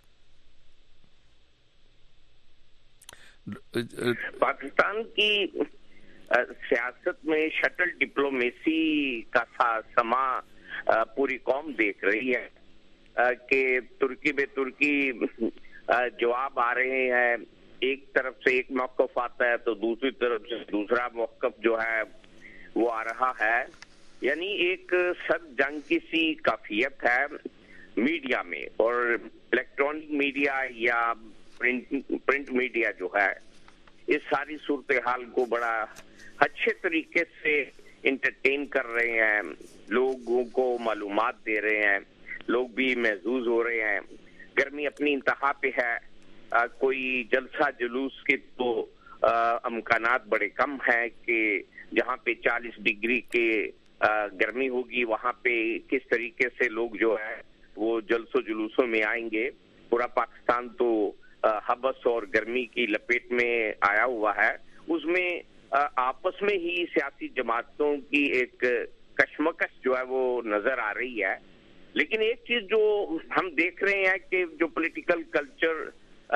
پاکستان کی سیاست میں شٹل ڈپلومیسی کا سما پوری قوم دیکھ رہی ہے کہ ترکی بے ترکی جواب آ رہے ہیں. ایک طرف سے ایک موقف آتا ہے تو دوسری طرف سے دوسرا موقف جو ہے وہ آ رہا ہے. یعنی ایک سب جنگ کی سی کیفیت ہے میڈیا میں, اور الیکٹرانک میڈیا یا پرنٹ میڈیا جو ہے اس ساری صورتحال کو بڑا اچھے طریقے سے انٹرٹین کر رہے ہیں, لوگوں کو معلومات دے رہے ہیں, لوگ بھی محظوظ ہو رہے ہیں. گرمی اپنی انتہا پہ ہے, آ, کوئی جلسہ جلوس کے تو امکانات بڑے کم ہیں کہ جہاں پہ چالیس ڈگری کے گرمی ہوگی وہاں پہ کس طریقے سے لوگ جو ہے وہ جلسوں جلوسوں میں آئیں گے. پورا پاکستان تو حبس اور گرمی کی لپیٹ میں آیا ہوا ہے. اس میں آپس میں ہی سیاسی جماعتوں کی ایک کشمکش جو ہے وہ نظر آ رہی ہے. لیکن ایک چیز جو ہم دیکھ رہے ہیں کہ جو پولیٹیکل کلچر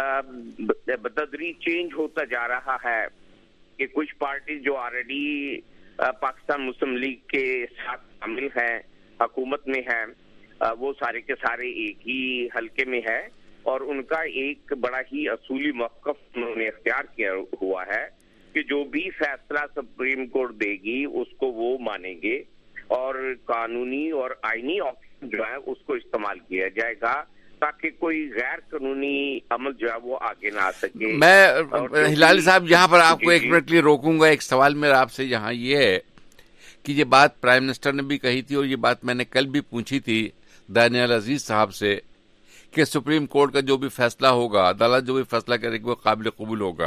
بتدریج چینج ہوتا جا رہا ہے کہ کچھ پارٹی جو آلریڈی پاکستان مسلم لیگ کے ساتھ شامل ہیں, حکومت میں ہیں, وہ سارے کے سارے ایک ہی حلقے میں ہے اور ان کا ایک بڑا ہی اصولی موقف انہوں نے اختیار کیا ہوا ہے کہ جو بھی فیصلہ سپریم کورٹ دے گی اس کو وہ مانیں گے اور قانونی اور آئینی آپشن جو ہے اس کو استعمال کیا جائے گا تاکہ کوئی غیر قانونی عمل جو ہے وہ آگے نہ آ سکے. میں ہلالی صاحب یہاں پر آپ کو ایک منٹ لیے روکوں گا. ایک سوال میرا آپ سے یہاں یہ ہے کہ یہ بات پرائم منسٹر نے بھی کہی تھی اور یہ بات میں نے کل بھی پوچھی تھی دانیال عزیز صاحب سے کہ سپریم کورٹ کا جو بھی فیصلہ ہوگا, عدالت جو بھی فیصلہ کرے گی وہ قابل قبول ہوگا,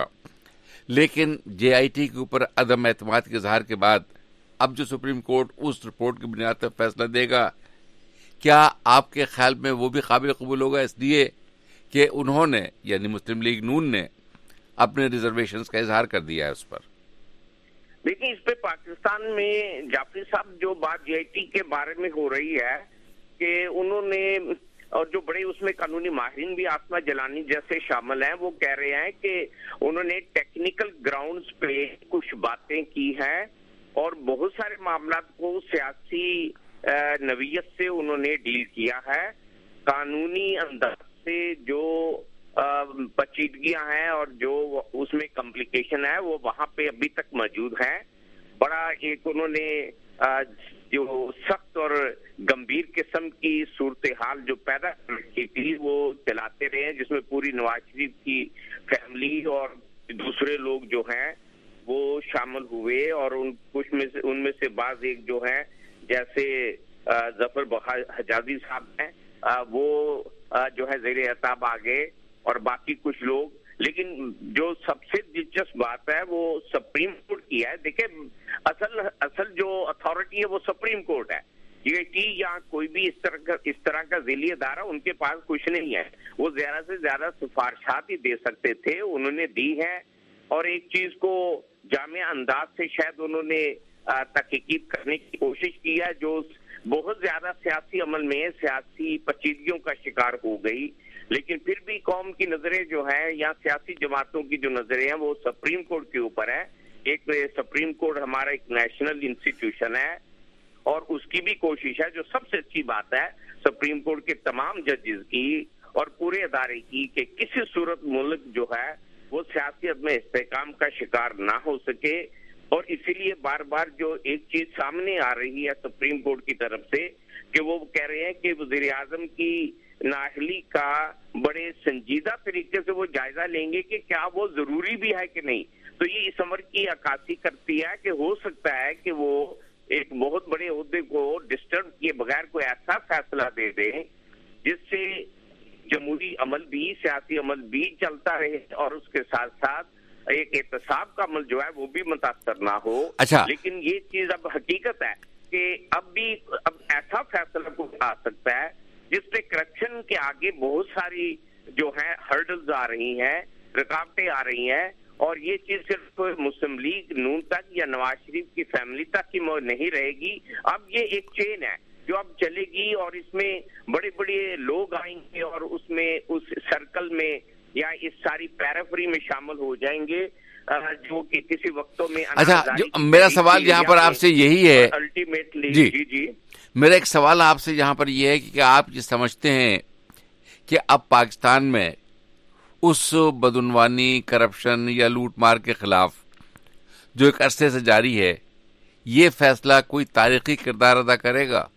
لیکن جے آئی ٹی کے اوپر عدم اعتماد کے اظہار کے بعد اب جو سپریم کورٹ اس رپورٹ کی بنیاد پر فیصلہ دے گا, کیا آپ کے خیال میں وہ بھی قابل قبول ہوگا؟ اس لیے کہ انہوں نے یعنی مسلم لیگ نون نے اپنے ریزرویشنز کا اظہار کر دیا ہے اس پر. دیکھیں, اس پہ پاکستان میں جعفری صاحب جو بات جے آئی ٹی کے بارے میں ہو رہی ہے کہ انہوں نے, اور جو بڑے اس میں قانونی ماہرین بھی آسما جلانی جیسے شامل ہیں, وہ کہہ رہے ہیں کہ انہوں نے ٹیکنیکل گراؤنڈز پہ کچھ باتیں کی ہیں اور بہت سارے معاملات کو سیاسی نوعیت سے انہوں نے ڈیل کیا ہے. قانونی انداز سے جو پیچیدگیاں ہیں اور جو اس میں کمپلیکیشن ہے وہ وہاں پہ ابھی تک موجود ہیں. بڑا ایک انہوں نے جو سخت اور گمبھیر قسم کی صورتحال جو پیدا کی تھی وہ چلاتے رہے, جس میں پوری نواز شریف کی فیملی اور دوسرے لوگ جو ہیں وہ شامل ہوئے اور ان کچھ میں سے ان میں سے بعض ایک جو ہیں جیسے ظفر حجازی صاحب ہیں وہ جو ہے زیر اعتاب آ گئے اور باقی کچھ لوگ. لیکن جو سب سے دلچسپ بات ہے وہ سپریم کورٹ کی ہے. دیکھیں, اصل اصل جو اتھارٹی ہے وہ سپریم کورٹ ہے. جے ٹی یا کوئی بھی اس طرح کا اس طرح کا ذیلی ادارہ ان کے پاس کچھ نہیں ہے. وہ زیادہ سے زیادہ سفارشات ہی دے سکتے تھے, انہوں نے دی ہے اور ایک چیز کو جامع انداز سے شاید انہوں نے تحقیق کرنے کی کوشش کی ہے جو بہت زیادہ سیاسی عمل میں سیاسی پیچیدگیوں کا شکار ہو گئی. لیکن پھر بھی قوم کی نظریں جو ہیں یا سیاسی جماعتوں کی جو نظریں ہیں وہ سپریم کورٹ کے اوپر ہے. ایک سپریم کورٹ ہمارا ایک نیشنل انسٹیٹیوشن ہے اور اس کی بھی کوشش ہے, جو سب سے اچھی بات ہے سپریم کورٹ کے تمام ججز کی اور پورے ادارے کی, کہ کسی صورت ملک جو ہے وہ سیاست میں استحکام کا شکار نہ ہو سکے. اور اسی لیے بار بار جو ایک چیز سامنے آ رہی ہے سپریم کورٹ کی طرف سے کہ وہ کہہ رہے ہیں کہ وزیر اعظم کی نااہلی کا بڑے سنجیدہ طریقے سے وہ جائزہ لیں گے کہ کیا وہ ضروری بھی ہے کہ نہیں. تو یہ اس امر کی عکاسی کرتی ہے کہ ہو سکتا ہے کہ وہ ایک بہت بڑے عہدے کو ڈسٹرب کیے بغیر کوئی ایسا فیصلہ دے دیں جس سے جمہوری عمل بھی سیاسی عمل بھی چلتا رہے اور اس کے ساتھ ساتھ ایک احتساب کا عمل جو ہے وہ بھی متاثر نہ ہو. اچھا, لیکن یہ چیز اب حقیقت ہے کہ اب بھی اب ایسا فیصلہ کو آ سکتا ہے جس پہ کرپشن کے آگے بہت ساری جو ہے ہرڈلز آ رہی ہیں, رکاوٹیں آ رہی ہیں, اور یہ چیز صرف مسلم لیگ نون تک یا نواز شریف کی فیملی تک کی نہیں رہے گی. اب یہ ایک چین ہے جو اب چلے گی اور اس میں بڑے بڑے لوگ آئیں گے اور اس میں اس سرکل میں یا اس ساری پیرافری میں شامل ہو جائیں گے جو کہ کسی وقتوں میں. اچھا, میرا سوال یہاں پر آپ سے یہی ہے الٹیمیٹلی جی جی جی میرا ایک سوال آپ سے یہاں پر یہ ہے کہ آپ یہ سمجھتے ہیں کہ اب پاکستان میں اس بدعنوانی, کرپشن یا لوٹ مار کے خلاف جو ایک عرصے سے جاری ہے یہ فیصلہ کوئی تاریخی کردار ادا کرے گا؟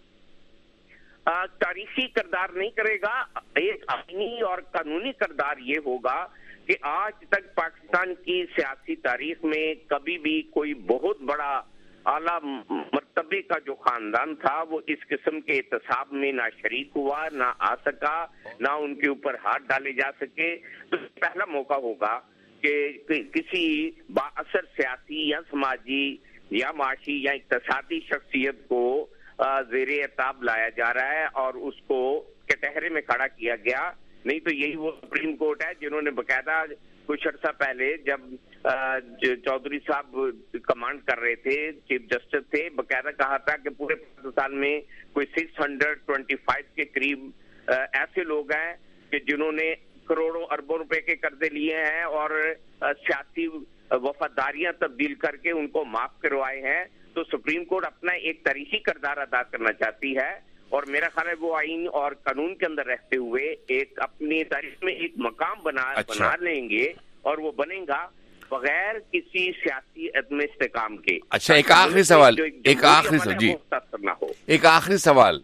تاریخی کردار نہیں کرے گا, ایک آئینی اور قانونی کردار یہ ہوگا کہ آج تک پاکستان کی سیاسی تاریخ میں کبھی بھی کوئی بہت بڑا اعلیٰ مرتبے کا جو خاندان تھا وہ اس قسم کے احتساب میں نہ شریک ہوا, نہ آ سکا, نہ ان کے اوپر ہاتھ ڈالے جا سکے. تو پہلا موقع ہوگا کہ کسی بااثر سیاسی یا سماجی یا معاشی یا اقتصادی شخصیت کو زیر اعتاب لایا جا رہا ہے اور اس کو کٹہرے میں کھڑا کیا گیا. نہیں تو یہی وہ سپریم کورٹ ہے جنہوں نے باقاعدہ کچھ عرصہ پہلے جب چودھری صاحب کمانڈ کر رہے تھے، چیف جسٹس تھے، باقاعدہ کہا تھا کہ پورے پاکستان میں کوئی سکس ہنڈریڈ ٹوینٹی فائیو کے قریب ایسے لوگ ہیں کہ جنہوں نے کروڑوں اربوں روپے کے قرضے لیے ہیں اور سیاسی وفاداریاں تبدیل کر کے ان کو معاف کروائے ہیں. تو سپریم کورٹ اپنا ایک تاریخی کردار ادا کرنا چاہتی ہے، اور میرا خیال ہے وہ آئین اور قانون کے اندر رہتے ہوئے ایک اپنی تاریخ میں ایک مقام بنا اچھا. بنا لیں گے، اور وہ بنے گا بغیر کسی سیاسی عدم استحکام کے. اچھا، ایک آخری سوال ایک آخری سوال جی نہ ہو ایک آخری سوال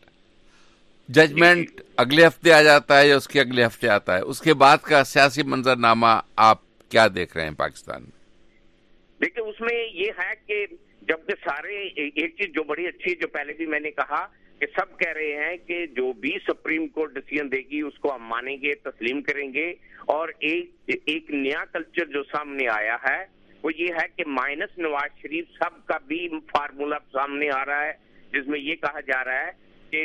ججمنٹ اگلے ہفتے آ جاتا ہے یا اس کے اگلے ہفتے آتا ہے، اس کے بعد کا سیاسی منظرنامہ آپ کیا دیکھ رہے ہیں پاکستان میں؟ دیکھیں، اس میں یہ ہے کہ جبکہ سارے ایک چیز جو بڑی اچھی، جو پہلے بھی میں نے کہا کہ سب کہہ رہے ہیں کہ جو بھی سپریم کورٹ ڈیسیژن دے گی اس کو ہم مانیں گے، تسلیم کریں گے. اور ایک ایک نیا کلچر جو سامنے آیا ہے وہ یہ ہے کہ مائنس نواز شریف سب کا بھی فارمولا سامنے آ رہا ہے، جس میں یہ کہا جا رہا ہے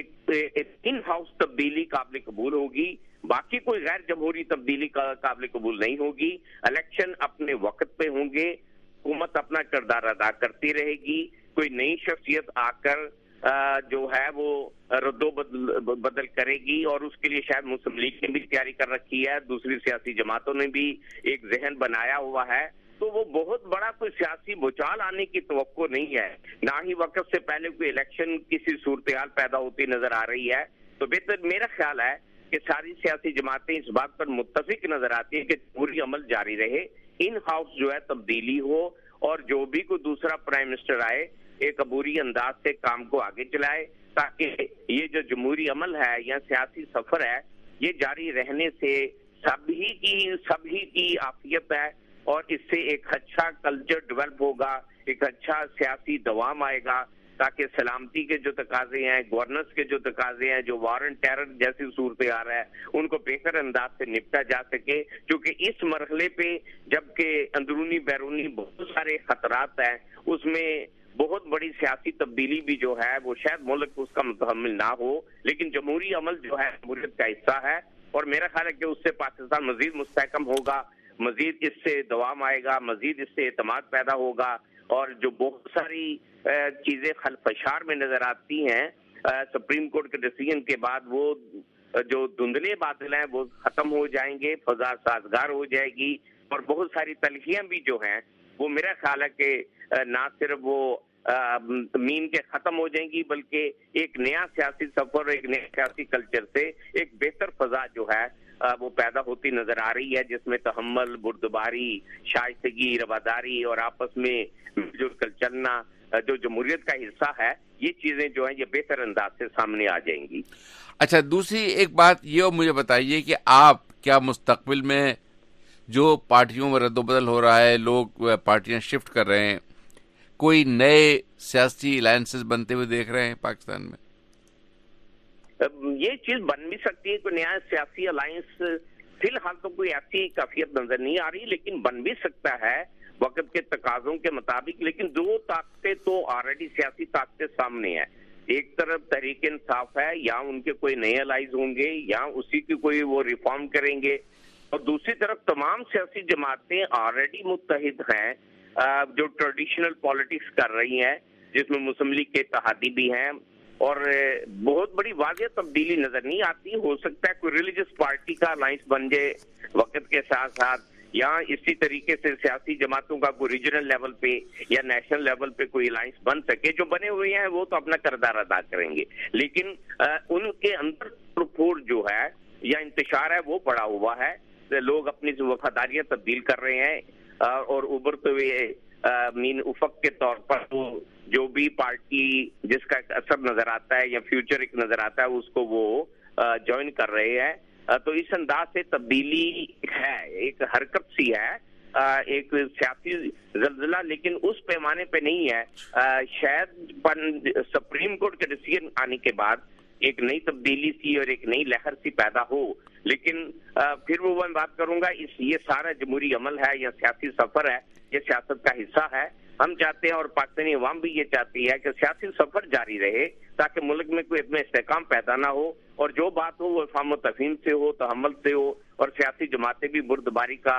کہ ان ہاؤس تبدیلی قابل قبول ہوگی، باقی کوئی غیر جمہوری تبدیلی قابل قبول نہیں ہوگی. الیکشن اپنے وقت پہ ہوں گے، حکومت اپنا کردار ادا کرتی رہے گی، کوئی نئی شخصیت آ کر جو ہے وہ رد و بدل بدل کرے گی، اور اس کے لیے شاید مسلم لیگ نے بھی تیاری کر رکھی ہے، دوسری سیاسی جماعتوں نے بھی ایک ذہن بنایا ہوا ہے. تو وہ بہت بڑا کوئی سیاسی بھوچال آنے کی توقع نہیں ہے، نہ ہی وقت سے پہلے کوئی الیکشن کسی صورتحال پیدا ہوتی نظر آ رہی ہے. تو بہتر میرا خیال ہے کہ ساری سیاسی جماعتیں اس بات پر متفق نظر آتی ہیں کہ جمہوری عمل جاری رہے، ان ہاؤس جو ہے تبدیلی ہو، اور جو بھی کوئی دوسرا پرائم منسٹر آئے ایک عبوری انداز سے کام کو آگے چلائے، تاکہ یہ جو جمہوری عمل ہے یا سیاسی سفر ہے یہ جاری رہنے سے سبھی کی سبھی کی عافیت ہے، اور اس سے ایک اچھا کلچر ڈیولپ ہوگا، ایک اچھا سیاسی دوام آئے گا، تاکہ سلامتی کے جو تقاضے ہیں، گورننس کے جو تقاضے ہیں، جو وار اینڈ ٹیرر جیسی صورتیں آ رہا ہے ان کو بہتر انداز سے نپٹا جا سکے. کیونکہ اس مرحلے پہ جبکہ اندرونی بیرونی بہت سارے خطرات ہیں، اس میں بہت بڑی سیاسی تبدیلی بھی جو ہے وہ شاید ملک اس کا متحمل نہ ہو، لیکن جمہوری عمل جو ہے جمہوریت کا حصہ ہے، اور میرا خیال ہے کہ اس سے پاکستان مزید مستحکم ہوگا، مزید اس سے دوام آئے گا، مزید اس سے اعتماد پیدا ہوگا. اور جو بہت ساری چیزیں خلفشار میں نظر آتی ہیں سپریم کورٹ کے ڈیسیژن کے بعد، وہ جو دھندلے بادل ہیں وہ ختم ہو جائیں گے، فضا سازگار ہو جائے گی، اور بہت ساری تلخیاں بھی جو ہیں وہ میرا خیال ہے کہ نہ صرف وہ مین کے ختم ہو جائیں گی، بلکہ ایک نیا سیاسی سفر، ایک نیا سیاسی کلچر سے ایک بہتر فضا جو ہے وہ پیدا ہوتی نظر آ رہی ہے، جس میں تحمل، بردباری، شائستگی، رواداری اور آپس میں مل جل کر چلنا جو جمہوریت کا حصہ ہے، یہ چیزیں جو ہیں یہ بہتر انداز سے سامنے آ جائیں گی. اچھا، دوسری ایک بات یہ مجھے بتائیے کہ آپ کیا مستقبل میں جو پارٹیوں میں رد و بدل ہو رہا ہے، لوگ پارٹیاں شفٹ کر رہے ہیں، کوئی نئے سیاسی الائنسز بنتے ہوئے دیکھ رہے ہیں پاکستان میں؟ یہ چیز بن بھی سکتی ہے، کوئی نیا سیاسی الائنس فی الحال تو کوئی ایسی کیفیت نظر نہیں آ رہی، لیکن بن بھی سکتا ہے وقت کے تقاضوں کے مطابق. لیکن دو طاقتیں تو آلریڈی سیاسی طاقتیں سامنے ہیں. ایک طرف تحریک انصاف ہے، یا ان کے کوئی نئے الائز ہوں گے یا اسی کی کوئی وہ ریفارم کریں گے، اور دوسری طرف تمام سیاسی جماعتیں آلریڈی متحد ہیں جو ٹریڈیشنل پالیٹکس کر رہی ہیں، جس میں مسلم لیگ کے اتحادی بھی ہیں، اور بہت بڑی واضح تبدیلی نظر نہیں آتی. ہو سکتا ہے کوئی ریلیجس پارٹی کا الائنس بن جائے وقت کے ساتھ ساتھ، یا اسی طریقے سے سیاسی جماعتوں کا کوئی ریجنل لیول پہ یا نیشنل لیول پہ کوئی الائنس بن سکے. جو بنے ہوئے ہیں وہ تو اپنا کردار ادا کریں گے، لیکن ان کے اندر پھوڑ جو ہے یا انتشار ہے وہ پڑا ہوا ہے. لوگ اپنی وفاداریاں تبدیل کر رہے ہیں، اور ابھرتے ہوئے مین افق کے طور پر جو بھی پارٹی جس کا اثر نظر آتا ہے یا فیوچر ایک نظر آتا ہے اس کو وہ جوائن کر رہے ہیں. تو اس انداز سے تبدیلی ہے، ایک حرکت سی ہے، ایک سیاسی زلزلہ، لیکن اس پیمانے پہ نہیں ہے. شاید سپریم کورٹ کے ڈیسیژن آنے کے بعد ایک نئی تبدیلی سی اور ایک نئی لہر سی پیدا ہو، لیکن پھر وہ میں بات کروں گا اس یہ سارا جمہوری عمل ہے یا سیاسی سفر ہے، یہ سیاست کا حصہ ہے. ہم چاہتے ہیں اور پاکستانی عوام بھی یہ چاہتی ہے کہ سیاسی سفر جاری رہے، تاکہ ملک میں کوئی اتنا استحکام پیدا نہ ہو، اور جو بات ہو وہ افہام و تفہیم سے ہو، تحمل سے ہو، اور سیاسی جماعتیں بھی بردباری کا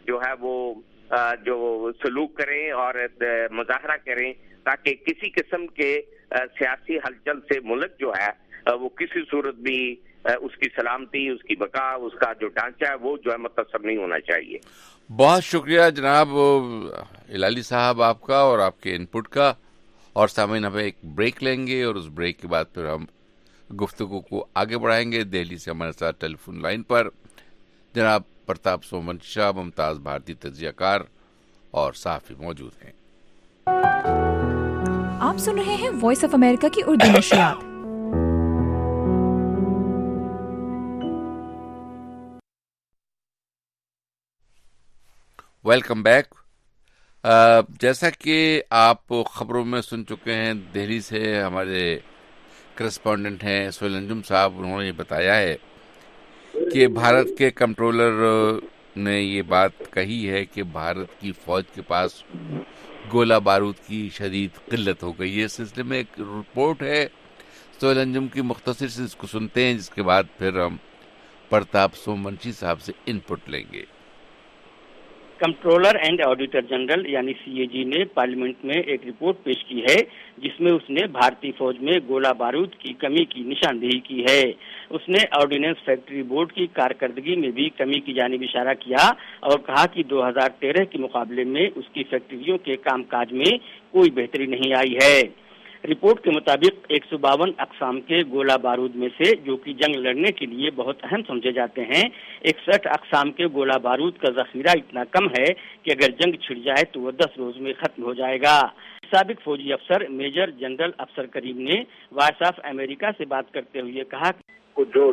جو ہے وہ جو سلوک کریں اور مظاہرہ کریں تاکہ کسی قسم کے سیاسی ہلچل سے ملک جو ہے وہ کسی صورت بھی اس کی سلامتی، اس کی بقا، اس کا جو ڈھانچہ ہے وہ جو ہے متاثر نہیں ہونا چاہیے. بہت شکریہ جناب ہلالی صاحب آپ کا اور آپ کے ان پٹ کا. اور سامعین ہمیں ایک بریک لیں گے اور اس بریک کے بعد پھر ہم گفتگو کو آگے بڑھائیں گے. دہلی سے ہمارے ساتھ ٹیلی فون لائن پر جناب پرتاپ سومونشی شاہ، ممتاز بھارتی تجزیہ کار اور صحافی موجود ہیں. آپ سن رہے ہیں وائس آف امریکہ کی اردو نشریات. Welcome back. جیسا کہ آپ خبروں میں سن چکے ہیں، دہلی سے ہمارے کرسپونڈنٹ ہیں سہیل انجم صاحب، انہوں نے یہ بتایا ہے کہ بھارت کے کنٹرولر نے یہ بات کہی ہے کہ بھارت کی فوج کے پاس گولہ بارود کی شدید قلت ہو گئی ہے. اس سلسلے میں ایک رپورٹ ہے سہیل انجم کی، مختصر سے اس کو سنتے ہیں، جس کے بعد پھر ہم پرتاپ سومونشی صاحب سے ان پٹ لیں گے. کنٹرولر اینڈ آڈیٹر جنرل یعنی سی اے جی نے پارلیمنٹ میں ایک رپورٹ پیش کی ہے جس میں اس نے بھارتی فوج میں گولہ بارود کی کمی کی نشاندہی کی ہے. اس نے آرڈیننس فیکٹری بورڈ کی کارکردگی میں بھی کمی کی جانب اشارہ کیا اور کہا کہ دو ہزار تیرہ کے مقابلے میں اس کی فیکٹریوں کے کام کاج میں کوئی بہتری نہیں آئی ہے. رپورٹ کے مطابق ایک سو باون اقسام کے گولہ بارود میں سے جو کہ جنگ لڑنے کے لیے بہت اہم سمجھے جاتے ہیں، اکسٹھ اقسام کے گولہ بارود کا ذخیرہ اتنا کم ہے کہ اگر جنگ چھڑ جائے تو وہ دس روز میں ختم ہو جائے گا. سابق فوجی افسر میجر جنرل افسر کریم نے وائس آف امریکہ سے بات کرتے ہوئے کہا کہ جو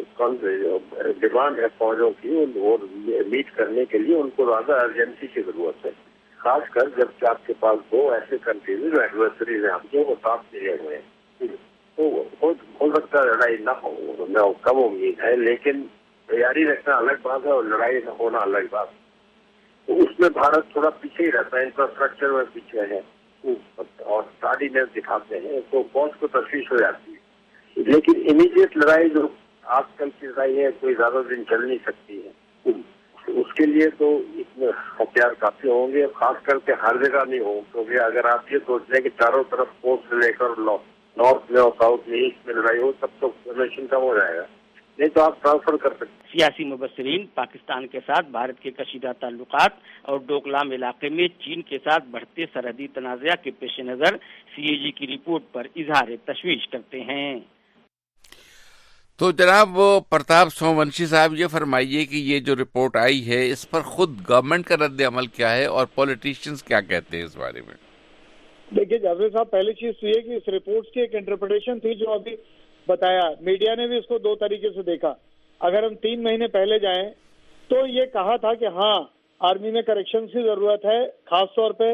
ڈیمانڈ ہے فوجوں کی وہ میٹ کرنے کے لیے ان کو زیادہ ارجنسی کی ضرورت ہے، خاص کر جب آپ کے پاس دو ایسے کنٹریز جو ایڈورسریز ہیں ہم جو وہ ساتھ ملے ہوئے ہیں تو ہو سکتا ہے لڑائی نہ ہو، کم امید ہے، لیکن تیاری رکھنا الگ بات ہے اور لڑائی نہ ہونا الگ بات. تو اس میں بھارت تھوڑا پیچھے ہی رہتا ہے، انفراسٹرکچر میں پیچھے ہے اور تارڈینس دکھاتے ہیں تو فوج کو تشویش ہو جاتی ہے. لیکن امیڈیٹ لڑائی جو آج کل کی لڑائی ہے کوئی زیادہ دن چل نہیں سکتی ہے، اس کے لیے تو اتنے ہتھیار کافی ہوں گے، خاص کر کے ہر جگہ نہیں ہوں، کیونکہ اگر آپ یہ سوچ لیں کہ چاروں طرف پوسٹ سے لے کر نارتھ میں اور ساؤتھ میں ایسٹ میں لڑائی ہو تب تو فارمیشن کم ہو جائے گا، نہیں تو آپ ٹرانسفر کر سکتے. سیاسی مبصرین پاکستان کے ساتھ بھارت کے کشیدہ تعلقات اور ڈوکلام علاقے میں چین کے ساتھ بڑھتے سرحدی تنازع کے پیش نظر سی اے جی کی رپورٹ پر اظہار تشویش کرتے ہیں. تو جناب پرتاپ سومونشی صاحب یہ فرمائیے کہ یہ جو رپورٹ آئی ہے اس پر خود گورنمنٹ کا رد عمل کیا ہے اور پولیٹیشینز کیا کہتے ہیں اس بارے میں؟ دیکھیے جاوید صاحب، پہلی چیز تو یہ کہ اس رپورٹ کی ایک انٹرپریٹیشن تھی جو ابھی بتایا، میڈیا نے بھی اس کو دو طریقے سے دیکھا. اگر ہم تین مہینے پہلے جائیں تو یہ کہا تھا کہ ہاں آرمی میں کریکشن کی ضرورت ہے، خاص طور پہ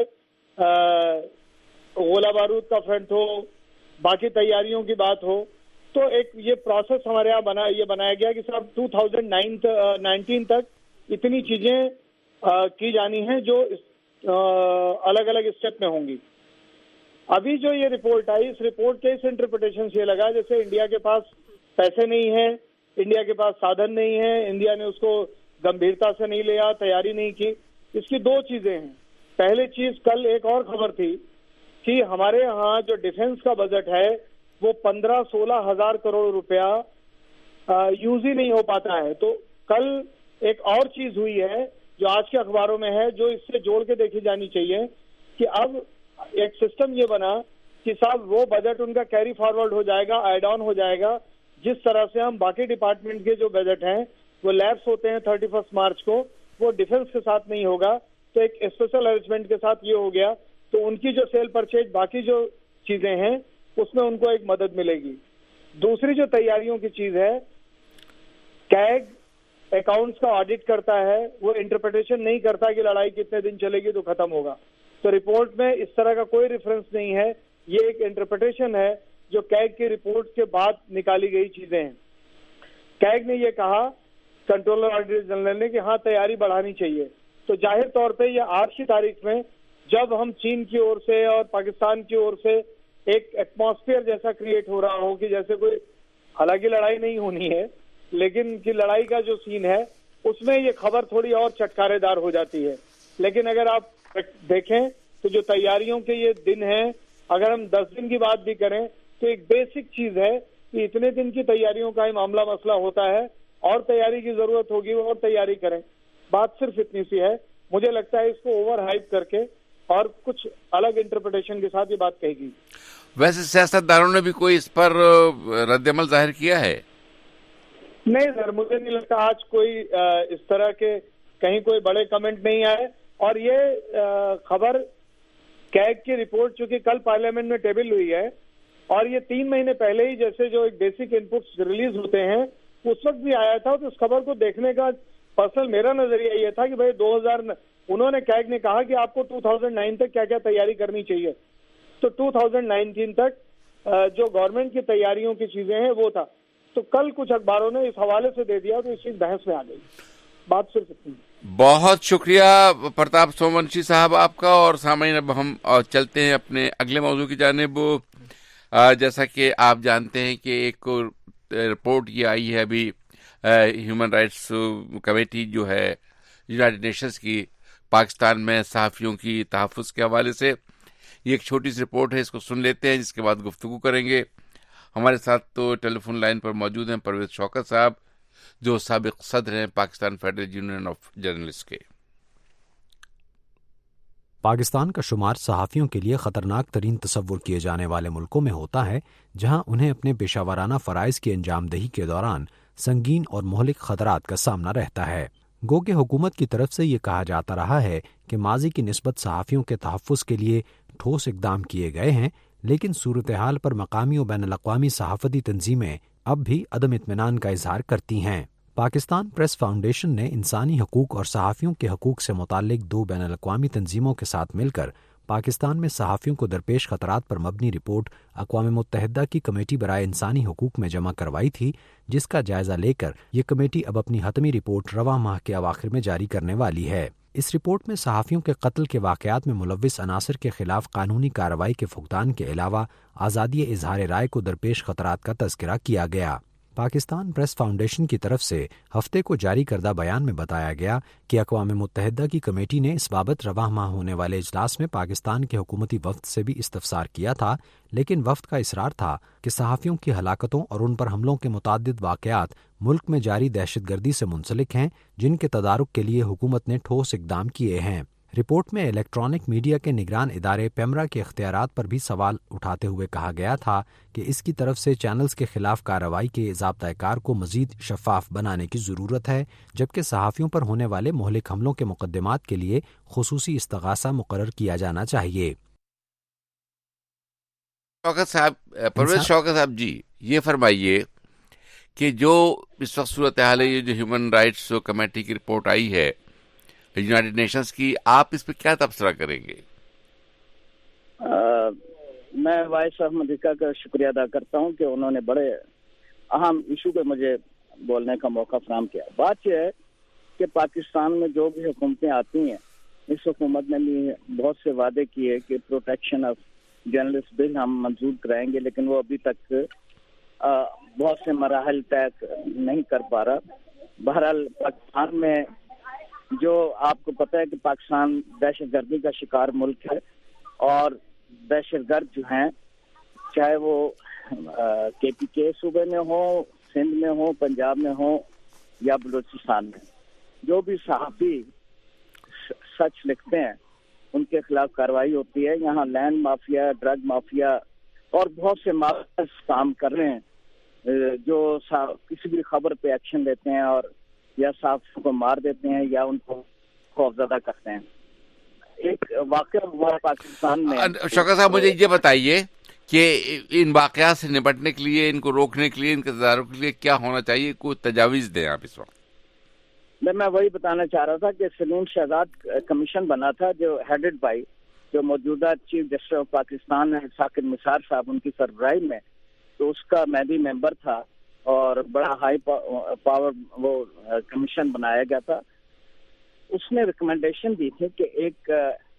گولہ بارود کا فرنٹ ہو، باقی تیاریوں کی بات ہو. تو ایک یہ پروسیس ہمارے یہاں بنا یہ بنایا گیا کہ صاحب ٹو تھاؤزینڈ نائنٹین تک اتنی چیزیں کی جانی ہیں جو الگ الگ اسٹیپ میں ہوں گی. ابھی جو یہ رپورٹ آئی، اس رپورٹ کے اس انٹرپریٹیشن سے یہ لگا جیسے انڈیا کے پاس پیسے نہیں ہیں، انڈیا کے پاس سادھن نہیں ہے، انڈیا نے اس کو گمبھیرتا سے نہیں لیا، تیاری نہیں کی. اس کی دو چیزیں ہیں. پہلی چیز، کل ایک اور خبر تھی کہ ہمارے ہاں جو ڈیفنس کا بجٹ ہے وہ پندرہ سولہ ہزار کروڑ روپیہ یوز ہی نہیں ہو پاتا ہے. تو کل ایک اور چیز ہوئی ہے جو آج کے اخباروں میں ہے جو اس سے جوڑ کے دیکھی جانی چاہیے کہ اب ایک سسٹم یہ بنا کہ صاحب وہ بجٹ ان کا کیری فارورڈ ہو جائے گا، ایڈ آن ہو جائے گا. جس طرح سے ہم باقی ڈپارٹمنٹ کے جو بجٹ ہیں وہ لیپس ہوتے ہیں تھرٹی فرسٹ مارچ کو، وہ ڈیفنس کے ساتھ نہیں ہوگا. تو ایک اسپیشل ارینجمنٹ کے ساتھ یہ ہو گیا تو ان کی جو سیل پرچیز باقی جو چیزیں ہیں اس میں ان کو ایک مدد ملے گی. دوسری جو تیاریوں کی چیز ہے، کیگ اکاؤنٹس کا آڈٹ کرتا ہے، وہ انٹرپریٹیشن نہیں کرتا کہ لڑائی کتنے دن چلے گی تو ختم ہوگا. تو رپورٹ میں اس طرح کا کوئی ریفرنس نہیں ہے، یہ ایک انٹرپریٹیشن ہے جو کیگ کی رپورٹ کے بعد نکالی گئی چیزیں ہیں. کیگ نے یہ کہا، کنٹرولر آڈیٹر جنرل نے، کہ ہاں تیاری بڑھانی چاہیے. تو ظاہر طور پہ یہ آج کی تاریخ میں جب ہم چین کی اور سے اور پاکستان کی اور سے ایک ایٹماسفیئر جیسا کریٹ ہو رہا ہو کہ جیسے کوئی، حالانکہ لڑائی نہیں ہونی ہے لیکن کہ لڑائی کا جو سین ہے اس میں یہ خبر تھوڑی اور چٹکارے دار ہو جاتی ہے. لیکن اگر آپ دیکھیں تو جو تیاریوں کے یہ دن ہیں, اگر ہم دس دن کی بات بھی کریں تو ایک بیسک چیز ہے کہ اتنے دن کی تیاریوں کا ہی معاملہ مسئلہ ہوتا ہے, اور تیاری کی ضرورت ہوگی اور تیاری کریں. بات صرف اتنی سی ہے. مجھے لگتا ہے اس کو اوور ہائپ کر کے اور کچھ الگ انٹرپریٹیشن کے ساتھ یہ بات کہے گی. ویسے سیاست دانوں نے بھی کوئی اس پر رد عمل ظاہر کیا ہے؟ نہیں سر, مجھے نہیں لگتا آج کوئی اس طرح کے کہیں کوئی بڑے کمنٹ نہیں آئے. اور یہ خبر کیگ کی رپورٹ چونکہ کل پارلیمنٹ میں ٹیبل ہوئی ہے, اور یہ تین مہینے پہلے ہی جیسے جو ایک بیسک انپٹس ریلیز ہوتے ہیں اس وقت بھی آیا تھا. تو اس خبر کو دیکھنے کا پرسنل میرا نظریہ یہ تھا کہ بھائی دو ہزار انہوں نے کیگ نے کہا کہ آپ کو دو ہزار نو تک کیا کیا تیاری کرنی چاہیے, تو دو ہزار انیس تک جو گورنمنٹ کی تیاریوں کی چیزیں ہیں وہ تھا. تو کل کچھ اخباروں نے اس حوالے سے دے دیا تو اس چیز بحث میں آ گئی. بات صرف اتنی. بہت شکریہ پرتاپ سومونشی صاحب آپ کا. اور سامعین اب ہم چلتے ہیں اپنے اگلے موضوع کی جانب. جیسا کہ آپ جانتے ہیں کہ ایک رپورٹ یہ آئی ہے ابھی ہیومن رائٹس کمیٹی جو ہے یونائٹڈ نیشنز کی, پاکستان میں صحافیوں کی تحفظ کے حوالے سے. یہ ایک چھوٹی سی رپورٹ ہے, اس کو سن لیتے ہیں, جس کے بعد گفتگو کریں گے. ہمارے ساتھ تو ٹیلی فون لائن پر موجود ہیں پرویز شوکت صاحب, جو سابق صدر ہیں Pakistan Federal Union of Journalist کے. پاکستان کا شمار صحافیوں کے لیے خطرناک ترین تصور کیے جانے والے ملکوں میں ہوتا ہے, جہاں انہیں اپنے پیشہ ورانہ فرائض کی انجام دہی کے دوران سنگین اور مہلک خطرات کا سامنا رہتا ہے. گو کہ حکومت کی طرف سے یہ کہا جاتا رہا ہے کہ ماضی کی نسبت صحافیوں کے تحفظ کے لیے ٹھوس اقدام کیے گئے ہیں, لیکن صورتحال پر مقامی و بین الاقوامی صحافتی تنظیمیں اب بھی عدم اطمینان کا اظہار کرتی ہیں. پاکستان پریس فاؤنڈیشن نے انسانی حقوق اور صحافیوں کے حقوق سے متعلق دو بین الاقوامی تنظیموں کے ساتھ مل کر پاکستان میں صحافیوں کو درپیش خطرات پر مبنی رپورٹ اقوام متحدہ کی کمیٹی برائے انسانی حقوق میں جمع کروائی تھی, جس کا جائزہ لے کر یہ کمیٹی اب اپنی حتمی رپورٹ رواں ماہ کے اواخر میں جاری کرنے والی ہے. اس رپورٹ میں صحافیوں کے قتل کے واقعات میں ملوث عناصر کے خلاف قانونی کارروائی کے فقدان کے علاوہ آزادی اظہار رائے کو درپیش خطرات کا تذکرہ کیا گیا. پاکستان پریس فاؤنڈیشن کی طرف سے ہفتے کو جاری کردہ بیان میں بتایا گیا کہ اقوام متحدہ کی کمیٹی نے اس بابت رواں ماہ ہونے والے اجلاس میں پاکستان کے حکومتی وفد سے بھی استفسار کیا تھا, لیکن وفد کا اصرار تھا کہ صحافیوں کی ہلاکتوں اور ان پر حملوں کے متعدد واقعات ملک میں جاری دہشت گردی سے منسلک ہیں, جن کے تدارک کے لیے حکومت نے ٹھوس اقدام کیے ہیں. رپورٹ میں الیکٹرانک میڈیا کے نگران ادارے پیمرا کے اختیارات پر بھی سوال اٹھاتے ہوئے کہا گیا تھا کہ اس کی طرف سے چینلز کے خلاف کارروائی کے ضابطۂ کار کو مزید شفاف بنانے کی ضرورت ہے, جبکہ صحافیوں پر ہونے والے مہلک حملوں کے مقدمات کے لیے خصوصی استغاثہ مقرر کیا جانا چاہیے. شوکت صاحب, پرویز شوکت صاحب جی, یہ فرمائیے کہ جو اس وقت صورتحال ہے, یہ جو ہیومن رائٹس کمیٹی کی رپورٹ آئی ہے یونائٹڈ نیشنز کی, آپ اس پہ کیا تبصرہ کریں گے؟ آ, میں وائس آف امریکہ کا شکریہ ادا کرتا ہوں کہ انہوں نے بڑے اہم ایشو پہ مجھے بولنے کا موقع فراہم کیا. بات یہ ہے کہ پاکستان میں جو بھی حکومتیں آتی ہیں, اس حکومت نے بھی بہت سے وعدے کیے کہ پروٹیکشن آف جرنلسٹ بل ہم منظور کرائیں گے, لیکن وہ ابھی تک آ, بہت سے مراحل طے نہیں کر پا رہا. بہرحال پاکستان میں جو آپ کو پتہ ہے کہ پاکستان دہشت گردی کا شکار ملک ہے, اور دہشت گرد جو ہیں چاہے وہ کے پی کے صوبے میں ہوں, سندھ میں ہوں, پنجاب میں ہوں یا بلوچستان میں, جو بھی صحافی سچ لکھتے ہیں ان کے خلاف کارروائی ہوتی ہے. یہاں لینڈ مافیا, ڈرگ مافیا اور بہت سے مافیا کام کر رہے ہیں جو کسی بھی خبر پہ ایکشن لیتے ہیں اور یا صحافیوں کو مار دیتے ہیں یا ان کو خوفزدہ کرتے ہیں. ایک واقعہ ہوا پاکستان میں. شوکت صاحب, مجھے یہ بتائیے کہ ان واقعات سے نپٹنے کے لیے, ان کو روکنے کے لیے, ان کے تدارک کے لیے کیا ہونا چاہیے, کوئی تجاویز دیں آپ اس وقت. میں وہی بتانا چاہ رہا تھا کہ سلیم شہزاد کمیشن بنا تھا جو ہیڈڈ بائی جو موجودہ چیف جسٹس آف پاکستان ہے ثاقب نثار صاحب, ان کی سربراہی میں, تو اس کا میں بھی ممبر تھا اور بڑا ہائی پاور وہ کمیشن بنایا گیا تھا. اس نے ریکمنڈیشن دی تھی کہ ایک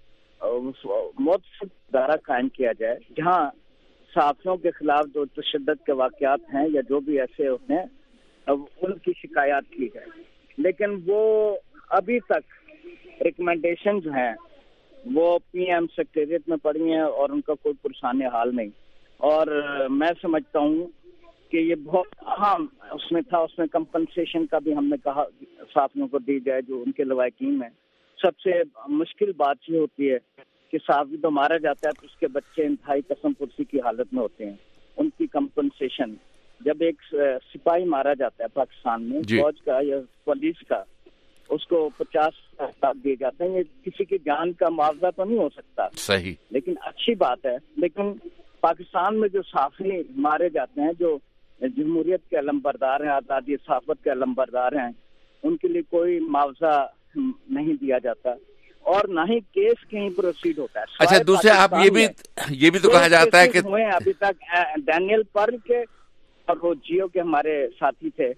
مؤثر ادارہ قائم کیا جائے جہاں صحافیوں کے خلاف جو تشدد کے واقعات ہیں یا جو بھی ایسے ہوتے ہیں ان کی شکایات کی جائے. لیکن وہ ابھی تک ریکمنڈیشن جو ہیں وہ پی ایم سیکریٹریٹ میں پڑی ہیں اور ان کا کوئی پرسان حال نہیں. اور میں سمجھتا ہوں کہ یہ بہت اہم اس میں تھا. اس میں کمپنسیشن کا بھی ہم نے کہا صحافیوں کو دی جائے جو ان کے لواحقین ہیں. سب سے مشکل بات یہ ہوتی ہے کہ صحافی تو مارا جاتا ہے تو اس کے بچے انتہائی قسم پرسی کی حالت میں ہوتے ہیں. ان کی کمپنسیشن, جب ایک سپاہی مارا جاتا ہے پاکستان میں فوج کا یا پولیس کا, اس کو پچاس لاکھ دیے جاتے ہیں. یہ کسی کی جان کا معاوضہ تو نہیں ہو سکتا, صحیح, لیکن اچھی بات ہے. لیکن پاکستان میں جو صحافی مارے جاتے ہیں, جو جمہوریت کے علمبردار ہیں, آزادی صحافت کے علمبردار ہیں, ان کے لیے کوئی معاوضہ نہیں دیا جاتا اور نہ ہی کیس کہیں پروسیڈ ہوتا ہے. اچھا, دوسرے آپ یہ بھی یہ بھی تو کہا جاتا ہے کہ ابھی تک ڈینیل پرل کے اور وہ جیو کے ہمارے ساتھی تھے,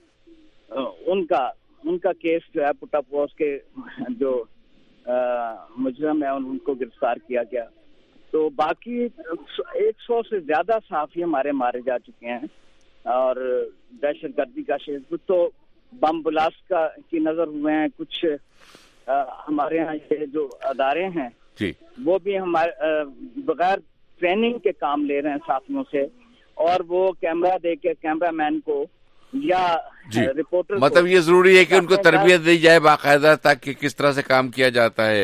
ان کا ان کا کیس جو ہے پٹ اپ اس کے جو مجرم ہے ان کو گرفتار کیا گیا. تو باقی ایک سو سے زیادہ صحافی ہمارے مارے جا چکے ہیں. اور دہشت گردی کا شیئر تو بم بلاسٹ کا کی نظر ہوئے ہیں. کچھ ہمارے یہاں یہ جو ادارے ہیں جی وہ بھی ہمارے بغیر ٹریننگ کے کام لے رہے ہیں صحافیوں سے, اور وہ کیمرہ دے کے کیمرہ مین کو یا جی رپورٹر مطلب یہ ضروری ہے کہ ان کو تربیت دی جائے باقاعدہ تاکہ کس طرح سے کام کیا جاتا ہے.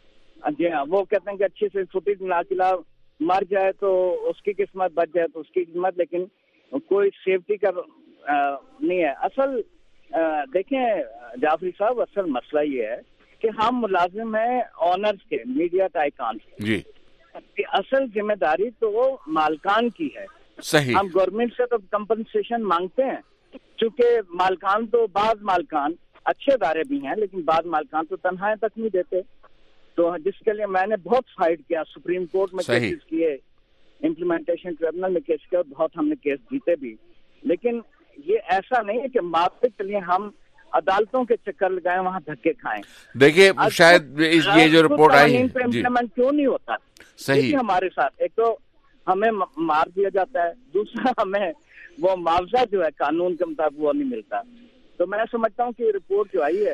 جی ہاں, وہ کہتے ہیں کہ اچھے سے فوٹیج ناقلہ مر جائے تو اس کی قسمت, بچ جائے تو اس کی قسمت, لیکن کوئی سیفٹی کا نہیں ہے. اصل دیکھیں جعفری صاحب, اصل مسئلہ یہ ہے کہ ہم ملازم ہیں آنرز کے, میڈیا ٹائکانز کے. جی اصل ذمہ داری تو مالکان کی ہے. صحیح, ہم گورنمنٹ سے تو کمپنسیشن مانگتے ہیں, چونکہ مالکان تو بعض مالکان اچھے ادارے بھی ہیں لیکن بعض مالکان تو تنخواہیں تک نہیں دیتے. تو جس کے لیے میں نے بہت فائٹ کیا, سپریم کورٹ میں کیسز کیے, امپلیمنٹیشن ٹریبونل میں کیس کیا, بہت ہم نے کیس جیتے بھی. لیکن یہ ایسا نہیں ہے کہ معافی کے لیے ہم عدالتوں کے چکر لگائیں, وہاں دھکے کھائیں. دیکھیے شاید یہ جو رپورٹ آئی ہے امپلیمنٹ کیوں نہیں ہوتا صحیح ہمارے ساتھ. ایک تو ہمیں مار دیا جاتا ہے, دوسرا ہمیں وہ معاوضہ جو ہے قانون کے مطابق وہ نہیں ملتا. تو میں سمجھتا ہوں کہ یہ رپورٹ جو آئی ہے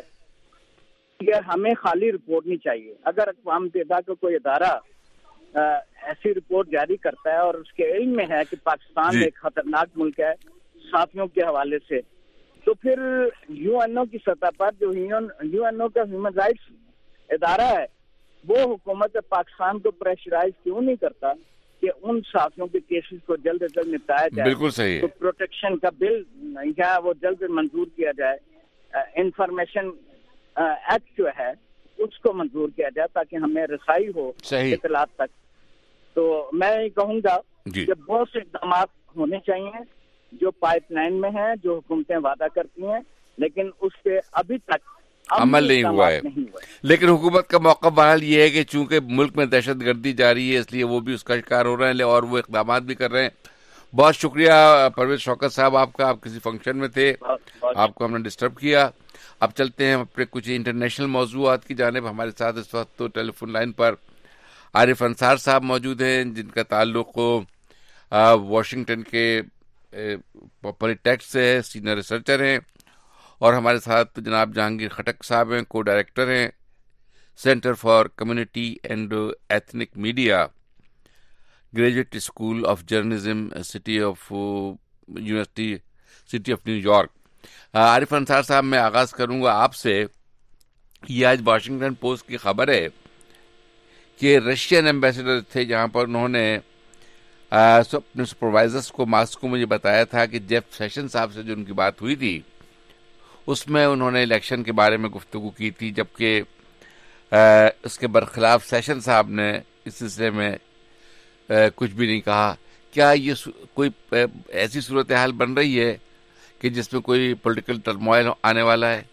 یہ ہمیں خالی رپورٹ نہیں چاہیے. اگر اقوام متحدہ کا کوئی ادارہ ایسی رپورٹ جاری کرتا ہے اور اس کے علم میں ہے کہ پاکستان ایک خطرناک ملک ہے صحافیوں کے حوالے سے, تو پھر یو این او کی سطح پر جو یو این او کا ہیومن رائٹس ادارہ ہے وہ حکومت پاکستان کو پریشرائز کیوں نہیں کرتا کہ ان صحافیوں کے کیسز کو جلد از جلد نپٹایا جائے. بالکل صحیح, تو پروٹیکشن کا بل یا وہ جلد منظور کیا جائے, انفارمیشن ایکٹ جو ہے اس کو منظور کیا جائے تاکہ ہمیں رسائی ہو اطلاعات تک. تو میں یہ کہوں گا کہ بہت سے اقدامات ہونے چاہیے جو پائپ لائن میں ہیں, جو حکومتیں وعدہ کرتی ہیں, لیکن اس پہ ابھی تک عمل نہیں ہوا ہے. لیکن حکومت کا موقع بحال یہ ہے کہ چونکہ ملک میں دہشت گردی جاری ہے اس لیے وہ بھی اس کا شکار ہو رہے ہیں اور وہ اقدامات بھی کر رہے ہیں. بہت شکریہ پرویز شوکت صاحب آپ کا, آپ کسی فنکشن میں تھے, آپ کو ہم نے ڈسٹرب کیا. اب چلتے ہیں اپنے کچھ انٹرنیشنل موضوعات کی جانب. ہمارے ساتھ اس وقت تو ٹیلی فون لائن پر عارف انصار صاحب موجود ہیں جن کا تعلق واشنگٹن کے پولیٹیکس سے ہے, سینئر ریسرچر ہیں. اور ہمارے ساتھ جناب جہانگیر خٹک صاحب ہیں, کو ڈائریکٹر ہیں Centre for Community and Ethnic Media, Graduate School of Journalism, City of University City of New York. Arif Ansar صاحب, میں آغاز کروں گا آپ سے. یہ آج واشنگٹن پوسٹ کی خبر ہے کہ رشین ایمبیسڈر تھے جہاں پر انہوں نے اپنے سپروائزرس کو ماسکو میں یہ بتایا تھا کہ جیف سیشن صاحب سے جو ان کی بات ہوئی تھی اس میں انہوں نے الیکشن کے بارے میں گفتگو کی تھی, جبکہ اس کے برخلاف سیشن صاحب نے اس سلسلے میں کچھ بھی نہیں کہا. کیا یہ کوئی ایسی صورتحال بن رہی ہے کہ جس میں کوئی پولیٹیکل ٹرموائل آنے والا ہے؟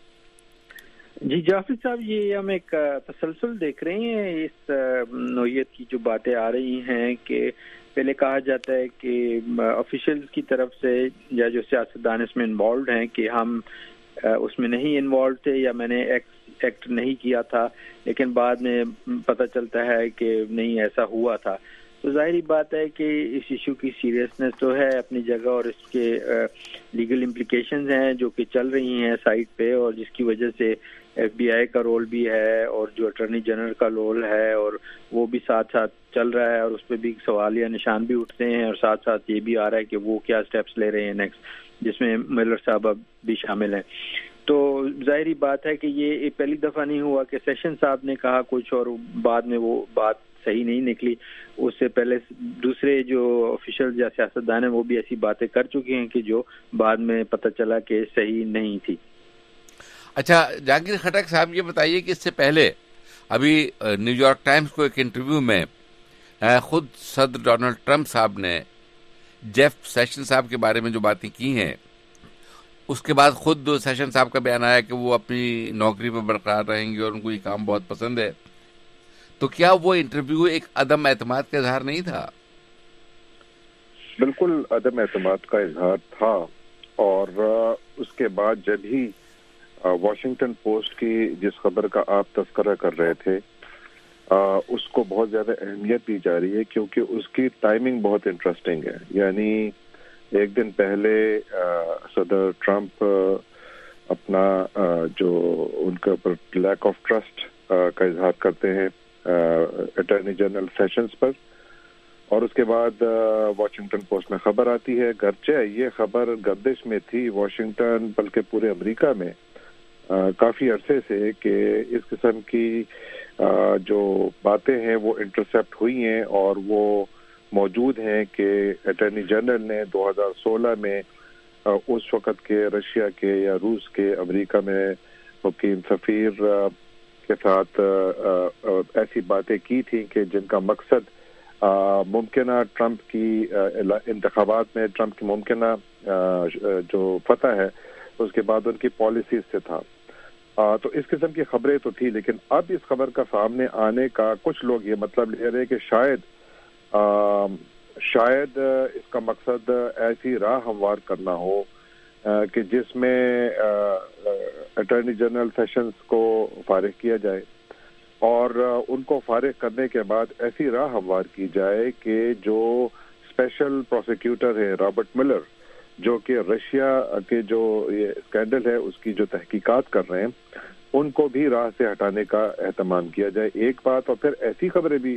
جی جعفر صاحب, یہ ہم ایک تسلسل دیکھ رہے ہیں اس نوعیت کی جو باتیں آ رہی ہیں کہ پہلے کہا جاتا ہے کہ آفیشلز کی طرف سے یا جو سیاستدان اس میں انوالوڈ ہیں کہ ہم اس میں نہیں انوالو تھے یا میں نے ایکٹ نہیں کیا تھا, لیکن بعد میں پتہ چلتا ہے کہ نہیں ایسا ہوا تھا. تو ظاہری بات ہے کہ اس ایشو کی سیریسنس تو ہے اپنی جگہ، اور اس کے لیگل امپلیکیشنز ہیں جو کہ چل رہی ہیں سائٹ پہ، اور جس کی وجہ سے ایف بی آئی کا رول بھی ہے اور جو اٹارنی جنرل کا رول ہے، اور وہ بھی ساتھ ساتھ چل رہا ہے، اور اس پہ بھی سوالیہ نشان بھی اٹھتے ہیں، اور ساتھ ساتھ یہ بھی آ رہا ہے کہ وہ کیا اسٹیپس لے رہے ہیں نیکسٹ، جس میں ملر صاحب اب بھی شامل ہیں. تو ظاہری بات ہے کہ یہ پہلی دفعہ نہیں ہوا کہ سیشن صاحب نے کہا کچھ اور بعد میں وہ بات صحیح نہیں نکلی. اس سے پہلے دوسرے جو آفیشل یا سیاستدان ہیں وہ بھی ایسی باتیں کر چکے ہیں کہ جو بعد میں پتہ چلا کہ صحیح نہیں تھی. اچھا جہانگیر خٹک صاحب، یہ بتائیے کہ اس سے پہلے ابھی نیو یارک ٹائمز کو ایک انٹرویو میں خود صدر ڈونلڈ ٹرمپ صاحب نے جیف سیشن صاحب کے بارے میں جو باتیں کی ہیں، اس کے بعد خود سیشن صاحب کا بیان آیا کہ وہ اپنی نوکری پہ برقرار رہیں گے اور ان کو یہ کام بہت پسند ہے. تو کیا وہ انٹرویو ایک عدم اعتماد کا اظہار نہیں تھا؟ بالکل عدم اعتماد کا اظہار تھا، اور اس کے بعد جب ہی واشنگٹن پوسٹ کی جس خبر کا آپ تذکرہ کر رہے تھے اس کو بہت زیادہ اہمیت دی جا رہی ہے، کیونکہ اس کی ٹائمنگ بہت انٹرسٹنگ ہے. یعنی ایک دن پہلے صدر ٹرمپ اپنا جو ان کے اوپر لیک آف ٹرسٹ کا اظہار کرتے ہیں اٹارنی جنرل سیشنز پر، اور اس کے بعد واشنگٹن پوسٹ میں خبر آتی ہے. گرچہ یہ خبر گردش میں تھی واشنگٹن بلکہ پورے امریکہ میں کافی عرصے سے کہ اس قسم کی جو باتیں ہیں وہ انٹرسیپٹ ہوئی ہیں اور وہ موجود ہیں کہ اٹارنی جنرل نے دو ہزار سولہ میں اس وقت کے رشیا کے یا روس کے امریکہ میں مقیم سفیر کے ساتھ ایسی باتیں کی تھیں کہ جن کا مقصد ممکنہ ٹرمپ کی انتخابات میں ٹرمپ کی ممکنہ جو فتح ہے اس کے بعد ان کی پالیسیز سے تھا. تو اس قسم کی خبریں تو تھی، لیکن اب اس خبر کا سامنے آنے کا کچھ لوگ یہ مطلب لے رہے ہیں کہ شاید آ, شاید اس کا مقصد ایسی راہ ہموار کرنا ہو کہ جس میں اٹارنی جنرل سیشنز کو فارغ کیا جائے، اور ان کو فارغ کرنے کے بعد ایسی راہ ہموار کی جائے کہ جو اسپیشل پروسیکیوٹر ہے رابرٹ ملر، جو کہ رشیا کے جو یہ اسکینڈل ہے اس کی جو تحقیقات کر رہے ہیں، ان کو بھی راہ سے ہٹانے کا اہتمام کیا جائے. ایک بات، اور پھر ایسی خبریں بھی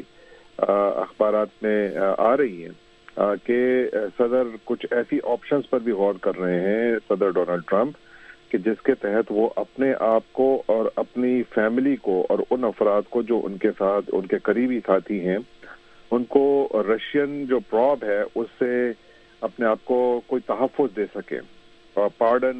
اخبارات میں آ رہی ہیں کہ صدر کچھ ایسی آپشنز پر بھی غور کر رہے ہیں صدر ڈونلڈ ٹرمپ کہ جس کے تحت وہ اپنے آپ کو اور اپنی فیملی کو اور ان افراد کو جو ان کے ساتھ ان کے قریبی ساتھی ہیں ان کو رشین جو پروب ہے اس سے اپنے آپ کو کوئی تحفظ دے سکے. پارڈن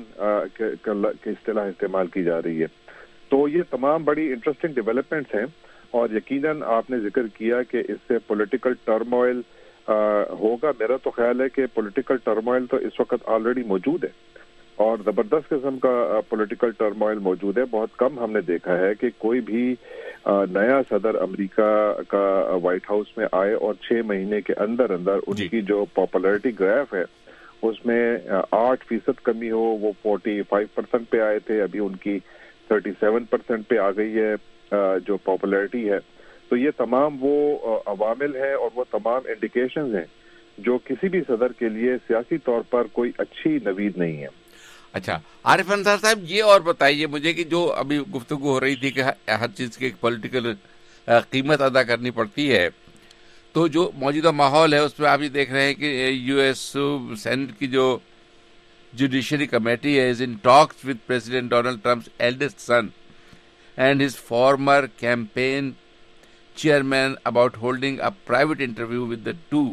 کی اصطلاح استعمال کی جا رہی ہے. تو یہ تمام بڑی انٹرسٹنگ ڈیولپمنٹس ہیں، اور یقیناً آپ نے ذکر کیا کہ اس سے پولیٹیکل ٹرموائل ہوگا. میرا تو خیال ہے کہ پولیٹیکل ٹرموائل تو اس وقت آلریڈی موجود ہے، اور زبردست قسم کا پولیٹیکل ٹرموائل موجود ہے. بہت کم ہم نے دیکھا ہے کہ کوئی بھی نیا صدر امریکہ کا وائٹ ہاؤس میں آئے اور چھ مہینے کے اندر اندر ان کی جو پاپولیرٹی گراف ہے اس میں آٹھ فیصد کمی ہو. وہ فورٹی فائیو پرسینٹ پہ آئے تھے، ابھی ان کی تھرٹی سیون پرسینٹ پہ آ گئی ہے جو پاپولیرٹی ہے. تو یہ تمام وہ عوامل ہیں اور وہ تمام انڈیکیشنز ہیں جو کسی بھی صدر کے لیے سیاسی طور پر کوئی اچھی نوید نہیں ہے. اچھا عارف انصار صاحب، یہ اور بتائیے مجھے کہ جو ابھی گفتگو ہو رہی تھی کہ ہر چیز کی ایک پولیٹیکل قیمت ادا کرنی پڑتی ہے، تو جو موجودہ ماحول ہے اس میں آپ یہ دیکھ رہے ہیں کہ یو ایس سینٹ کی جو جوڈیشری کمیٹی ہے is in talks with president Donald Trump's eldest son and his former campaign chairman about holding a private interview with the two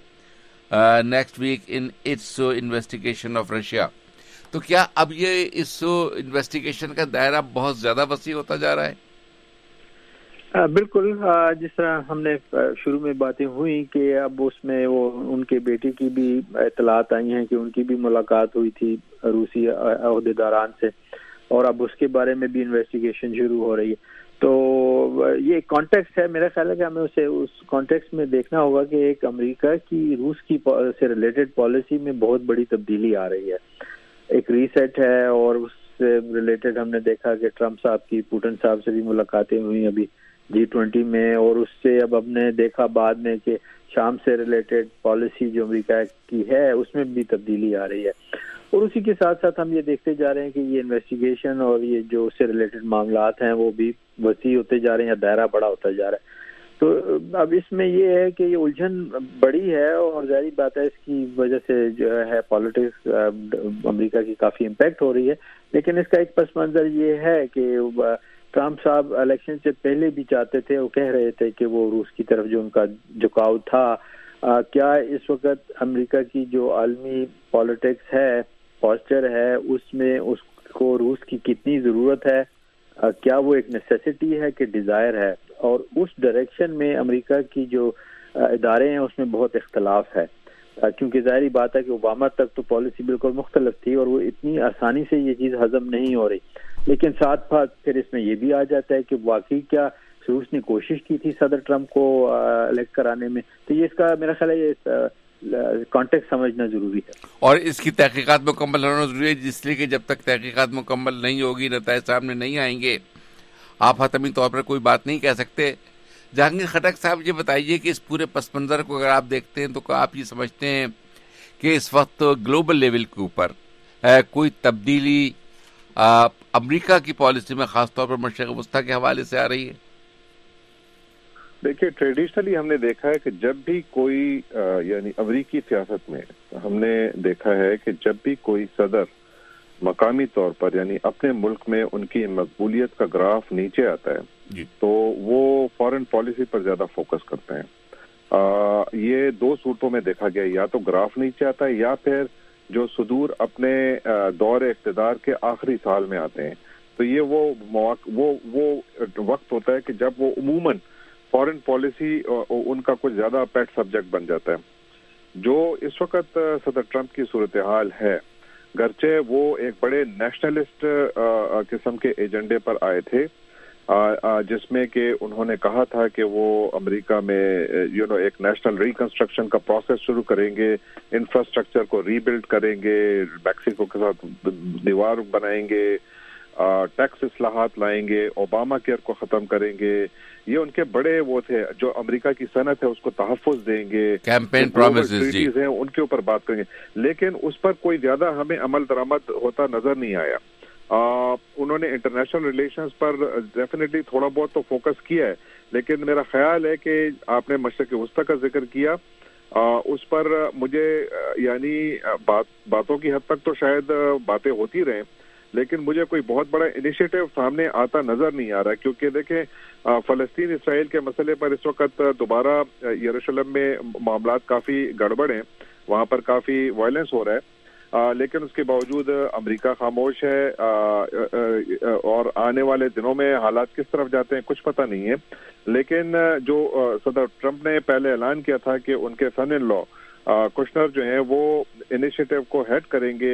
uh, next week in its uh, investigation of Russia. تو کیا اب یہ اس investigation کا دائرہ بہت زیادہ وسیع ہوتا جا رہا ہے؟ بالکل، جس طرح ہم نے شروع میں باتیں ہوئی کہ اب اس میں وہ ان کے بیٹے کی بھی اطلاعات آئی ہیں کہ ان کی بھی ملاقات ہوئی تھی روسی عہدیداران سے، اور اب اس کے بارے میں بھی انویسٹیگیشن شروع ہو رہی ہے. تو یہ کانٹیکسٹ ہے، میرا خیال ہے کہ ہمیں اسے اس کانٹیکسٹ میں دیکھنا ہوگا کہ ایک امریکہ کی روس کی سے ریلیٹڈ پالیسی میں بہت بڑی تبدیلی آ رہی ہے، ایک ریسیٹ ہے، اور اس سے ریلیٹڈ ہم نے دیکھا کہ ٹرمپ صاحب کی پوٹن صاحب سے بھی ملاقاتیں ہوئی ابھی جی ٹوینٹی میں، اور اس سے اب ہم نے دیکھا بعد میں کہ شام سے ریلیٹڈ پالیسی جو امریکہ کی ہے اس میں بھی تبدیلی آ رہی ہے، اور اسی کے ساتھ ساتھ ہم یہ دیکھتے جا رہے ہیں کہ یہ انویسٹیگیشن اور یہ جو اس سے ریلیٹڈ معاملات ہیں وہ بھی وسیع ہوتے جا رہے ہیں یا دائرہ بڑا ہوتا جا رہا ہے. تو اب اس میں یہ ہے کہ یہ الجھن بڑی ہے، اور ظاہری بات ہے اس کی وجہ سے جو ہے پالیٹکس امریکہ کی کافی امپیکٹ ہو رہی ہے. لیکن اس کا ایک پس منظر یہ ہے کہ ٹرمپ صاحب الیکشن سے پہلے بھی چاہتے تھے، وہ کہہ رہے تھے کہ وہ روس کی طرف جو ان کا جھکاؤ تھا، کیا اس وقت امریکہ کی جو عالمی پالیٹکس ہے، پوسچر ہے، اس میں اس کو روس کی کتنی ضرورت ہے، کیا وہ ایک نیسیسٹی ہے کہ ڈیزائر ہے، اور اس ڈائریکشن میں امریکہ کی جو ادارے ہیں اس میں بہت اختلاف ہے. کیونکہ ظاہری بات ہے کہ اوباما تک تو پالیسی بالکل مختلف تھی اور وہ اتنی آسانی سے یہ چیز ہضم نہیں ہو رہی. لیکن ساتھ ساتھ پھر اس میں یہ بھی آ جاتا ہے کہ واقعی کیا روس نے کوشش کی تھی صدر ٹرمپ کو الیکٹ کرانے میں. تو یہ اس کا میرا خیال ہے یہ کانٹیکٹ سمجھنا ضروری ہے، اور اس کی تحقیقات مکمل ہونا ضروری ہے، جس لیے کہ جب تک تحقیقات مکمل نہیں ہوگی، نتائج سامنے نہیں آئیں گے، آپ حتمی طور پر کوئی بات نہیں کہہ سکتے. جہانگیر خٹک صاحب یہ بتائیے کہ اس پورے پس منظر کو اگر آپ دیکھتے ہیں تو آپ یہ سمجھتے ہیں کہ اس وقت گلوبل لیول کے اوپر کوئی تبدیلی امریکہ کی پالیسی میں خاص طور پر مشرق وسطیٰ کے حوالے سے آ رہی ہے؟ دیکھیے، ٹریڈیشنلی ہم نے دیکھا ہے کہ جب بھی کوئی یعنی امریکی سیاست میں ہم نے دیکھا ہے کہ جب بھی کوئی صدر مقامی طور پر یعنی اپنے ملک میں ان کی مقبولیت کا گراف نیچے آتا ہے جی. تو وہ فارن پالیسی پر زیادہ فوکس کرتے ہیں. آ, یہ دو صورتوں میں دیکھا گیا، یا تو گراف نیچے آتا ہے یا پھر جو صدور اپنے دور اقتدار کے آخری سال میں آتے ہیں. تو یہ وہ مواقع وہ وہ وقت ہوتا ہے کہ جب وہ عموماً فارن پالیسی ان کا کچھ زیادہ پیٹ سبجیکٹ بن جاتا ہے. جو اس وقت صدر ٹرمپ کی صورتحال ہے، گرچہ وہ ایک بڑے نیشنلسٹ قسم کے ایجنڈے پر آئے تھے، جس میں کہ انہوں نے کہا تھا کہ وہ امریکہ میں یو نو ایک نیشنل ریکنسٹرکشن کا پروسیس شروع کریں گے، انفراسٹرکچر کو ری بلڈ کریں گے، میکسیکو کے ساتھ دیوار بنائیں گے، ٹیکس اصلاحات لائیں گے، اوباما کیئر کو ختم کریں گے. یہ ان کے بڑے وہ تھے جو امریکہ کی صنعت ہے اس کو تحفظ دیں گے، کیمپین پرومسز جی ہیں ان کے اوپر بات کریں گے. لیکن اس پر کوئی زیادہ ہمیں عمل درآمد ہوتا نظر نہیں آیا. آ, انہوں نے انٹرنیشنل ریلیشنز پر ڈیفینیٹلی تھوڑا بہت تو فوکس کیا ہے، لیکن میرا خیال ہے کہ آپ نے مشرق وسطیٰ کا ذکر کیا، آ, اس پر مجھے یعنی بات باتوں کی حد تک تو شاید باتیں ہوتی رہیں، لیکن مجھے کوئی بہت بڑا انیشیٹو سامنے آتا نظر نہیں آ رہا. کیونکہ دیکھیں، فلسطین اسرائیل کے مسئلے پر اس وقت دوبارہ یروشلم میں معاملات کافی گڑبڑ ہیں، وہاں پر کافی وائلنس ہو رہا ہے، آ, لیکن اس کے باوجود امریکہ خاموش ہے، آ, آ, اور آنے والے دنوں میں حالات کس طرف جاتے ہیں کچھ پتہ نہیں ہے. لیکن جو صدر ٹرمپ نے پہلے اعلان کیا تھا کہ ان کے سن ان لا کشنر جو ہیں وہ انیشیٹو کو ہیڈ کریں گے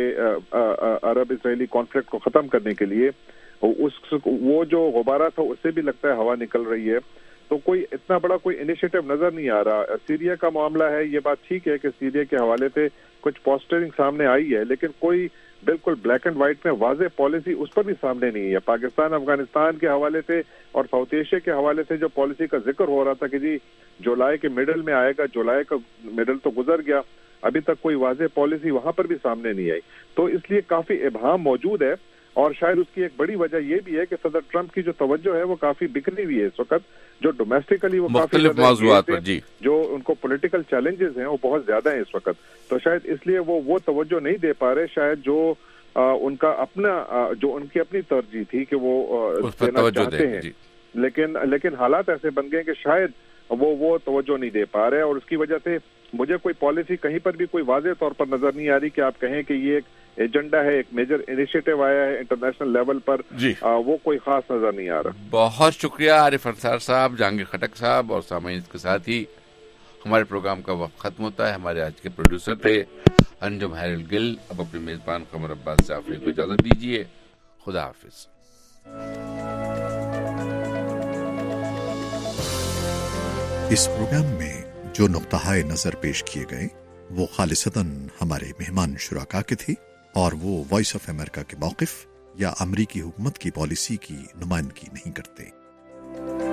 عرب اسرائیلی کانفلکٹ کو ختم کرنے کے لیے، اس وہ جو غبارہ تھا اس سے بھی لگتا ہے ہوا نکل رہی ہے. تو کوئی اتنا بڑا کوئی انیشیٹو نظر نہیں آ رہا. سیریا کا معاملہ ہے، یہ بات ٹھیک ہے کہ سیریا کے حوالے سے کچھ پوسٹرنگ سامنے آئی ہے، لیکن کوئی بالکل بلیک اینڈ وائٹ میں واضح پالیسی اس پر بھی سامنے نہیں ہے. پاکستان افغانستان کے حوالے سے اور ساؤتھ ایشیا کے حوالے سے جو پالیسی کا ذکر ہو رہا تھا کہ جی جولائی کے مڈل میں آئے گا، جولائی کا مڈل تو گزر گیا، ابھی تک کوئی واضح پالیسی وہاں پر بھی سامنے نہیں آئی. تو اس لیے کافی ابہام موجود ہے، اور شاید اس کی ایک بڑی وجہ یہ بھی ہے کہ صدر ٹرمپ کی جو توجہ ہے وہ کافی بکھری ہوئی ہے اس وقت، جو ڈومیسٹکلی وہ مختلف موضوعات پر جی جو ان کو پولیٹیکل چیلنجز ہیں وہ بہت زیادہ ہیں اس وقت. تو شاید اس لیے وہ وہ توجہ نہیں دے پا رہے، شاید جو آ, ان کا اپنا آ, جو ان کی اپنی ترجیح تھی کہ وہ دینا چاہتے ہیں، لیکن لیکن حالات ایسے بن گئے کہ شاید وہ وہ توجہ نہیں دے پا رہے، اور اس کی وجہ سے مجھے کوئی پالیسی کہیں پر بھی کوئی واضح طور پر نظر نہیں آ رہی کہ آپ کہیں کہ یہ ایک ایجنڈا ہے، ایک میجر انیشیٹو آیا ہے انٹرنیشنل لیول پر جی آ, وہ کوئی خاص نظر نہیں آ رہا. بہت شکریہ عارف انصار صاحب، جہانگیر خٹک صاحب، اور سامعین اس کے ساتھ ہی ہمارے پروگرام کا وقت ختم ہوتا ہے. ہمارے آج کے پروڈیوسر تھے انجم ہیرل گل. اب اپنے میزبان قمر عباس جعفری کو اجازت دیجیے. خدا حافظ. اس پروگرام میں جو نقطہ نظر پیش کیے گئے وہ خالصتاً ہمارے مہمان شرکا کے تھے، اور وہ وائس آف امریکہ کے موقف یا امریکی حکومت کی پالیسی کی نمائندگی نہیں کرتے.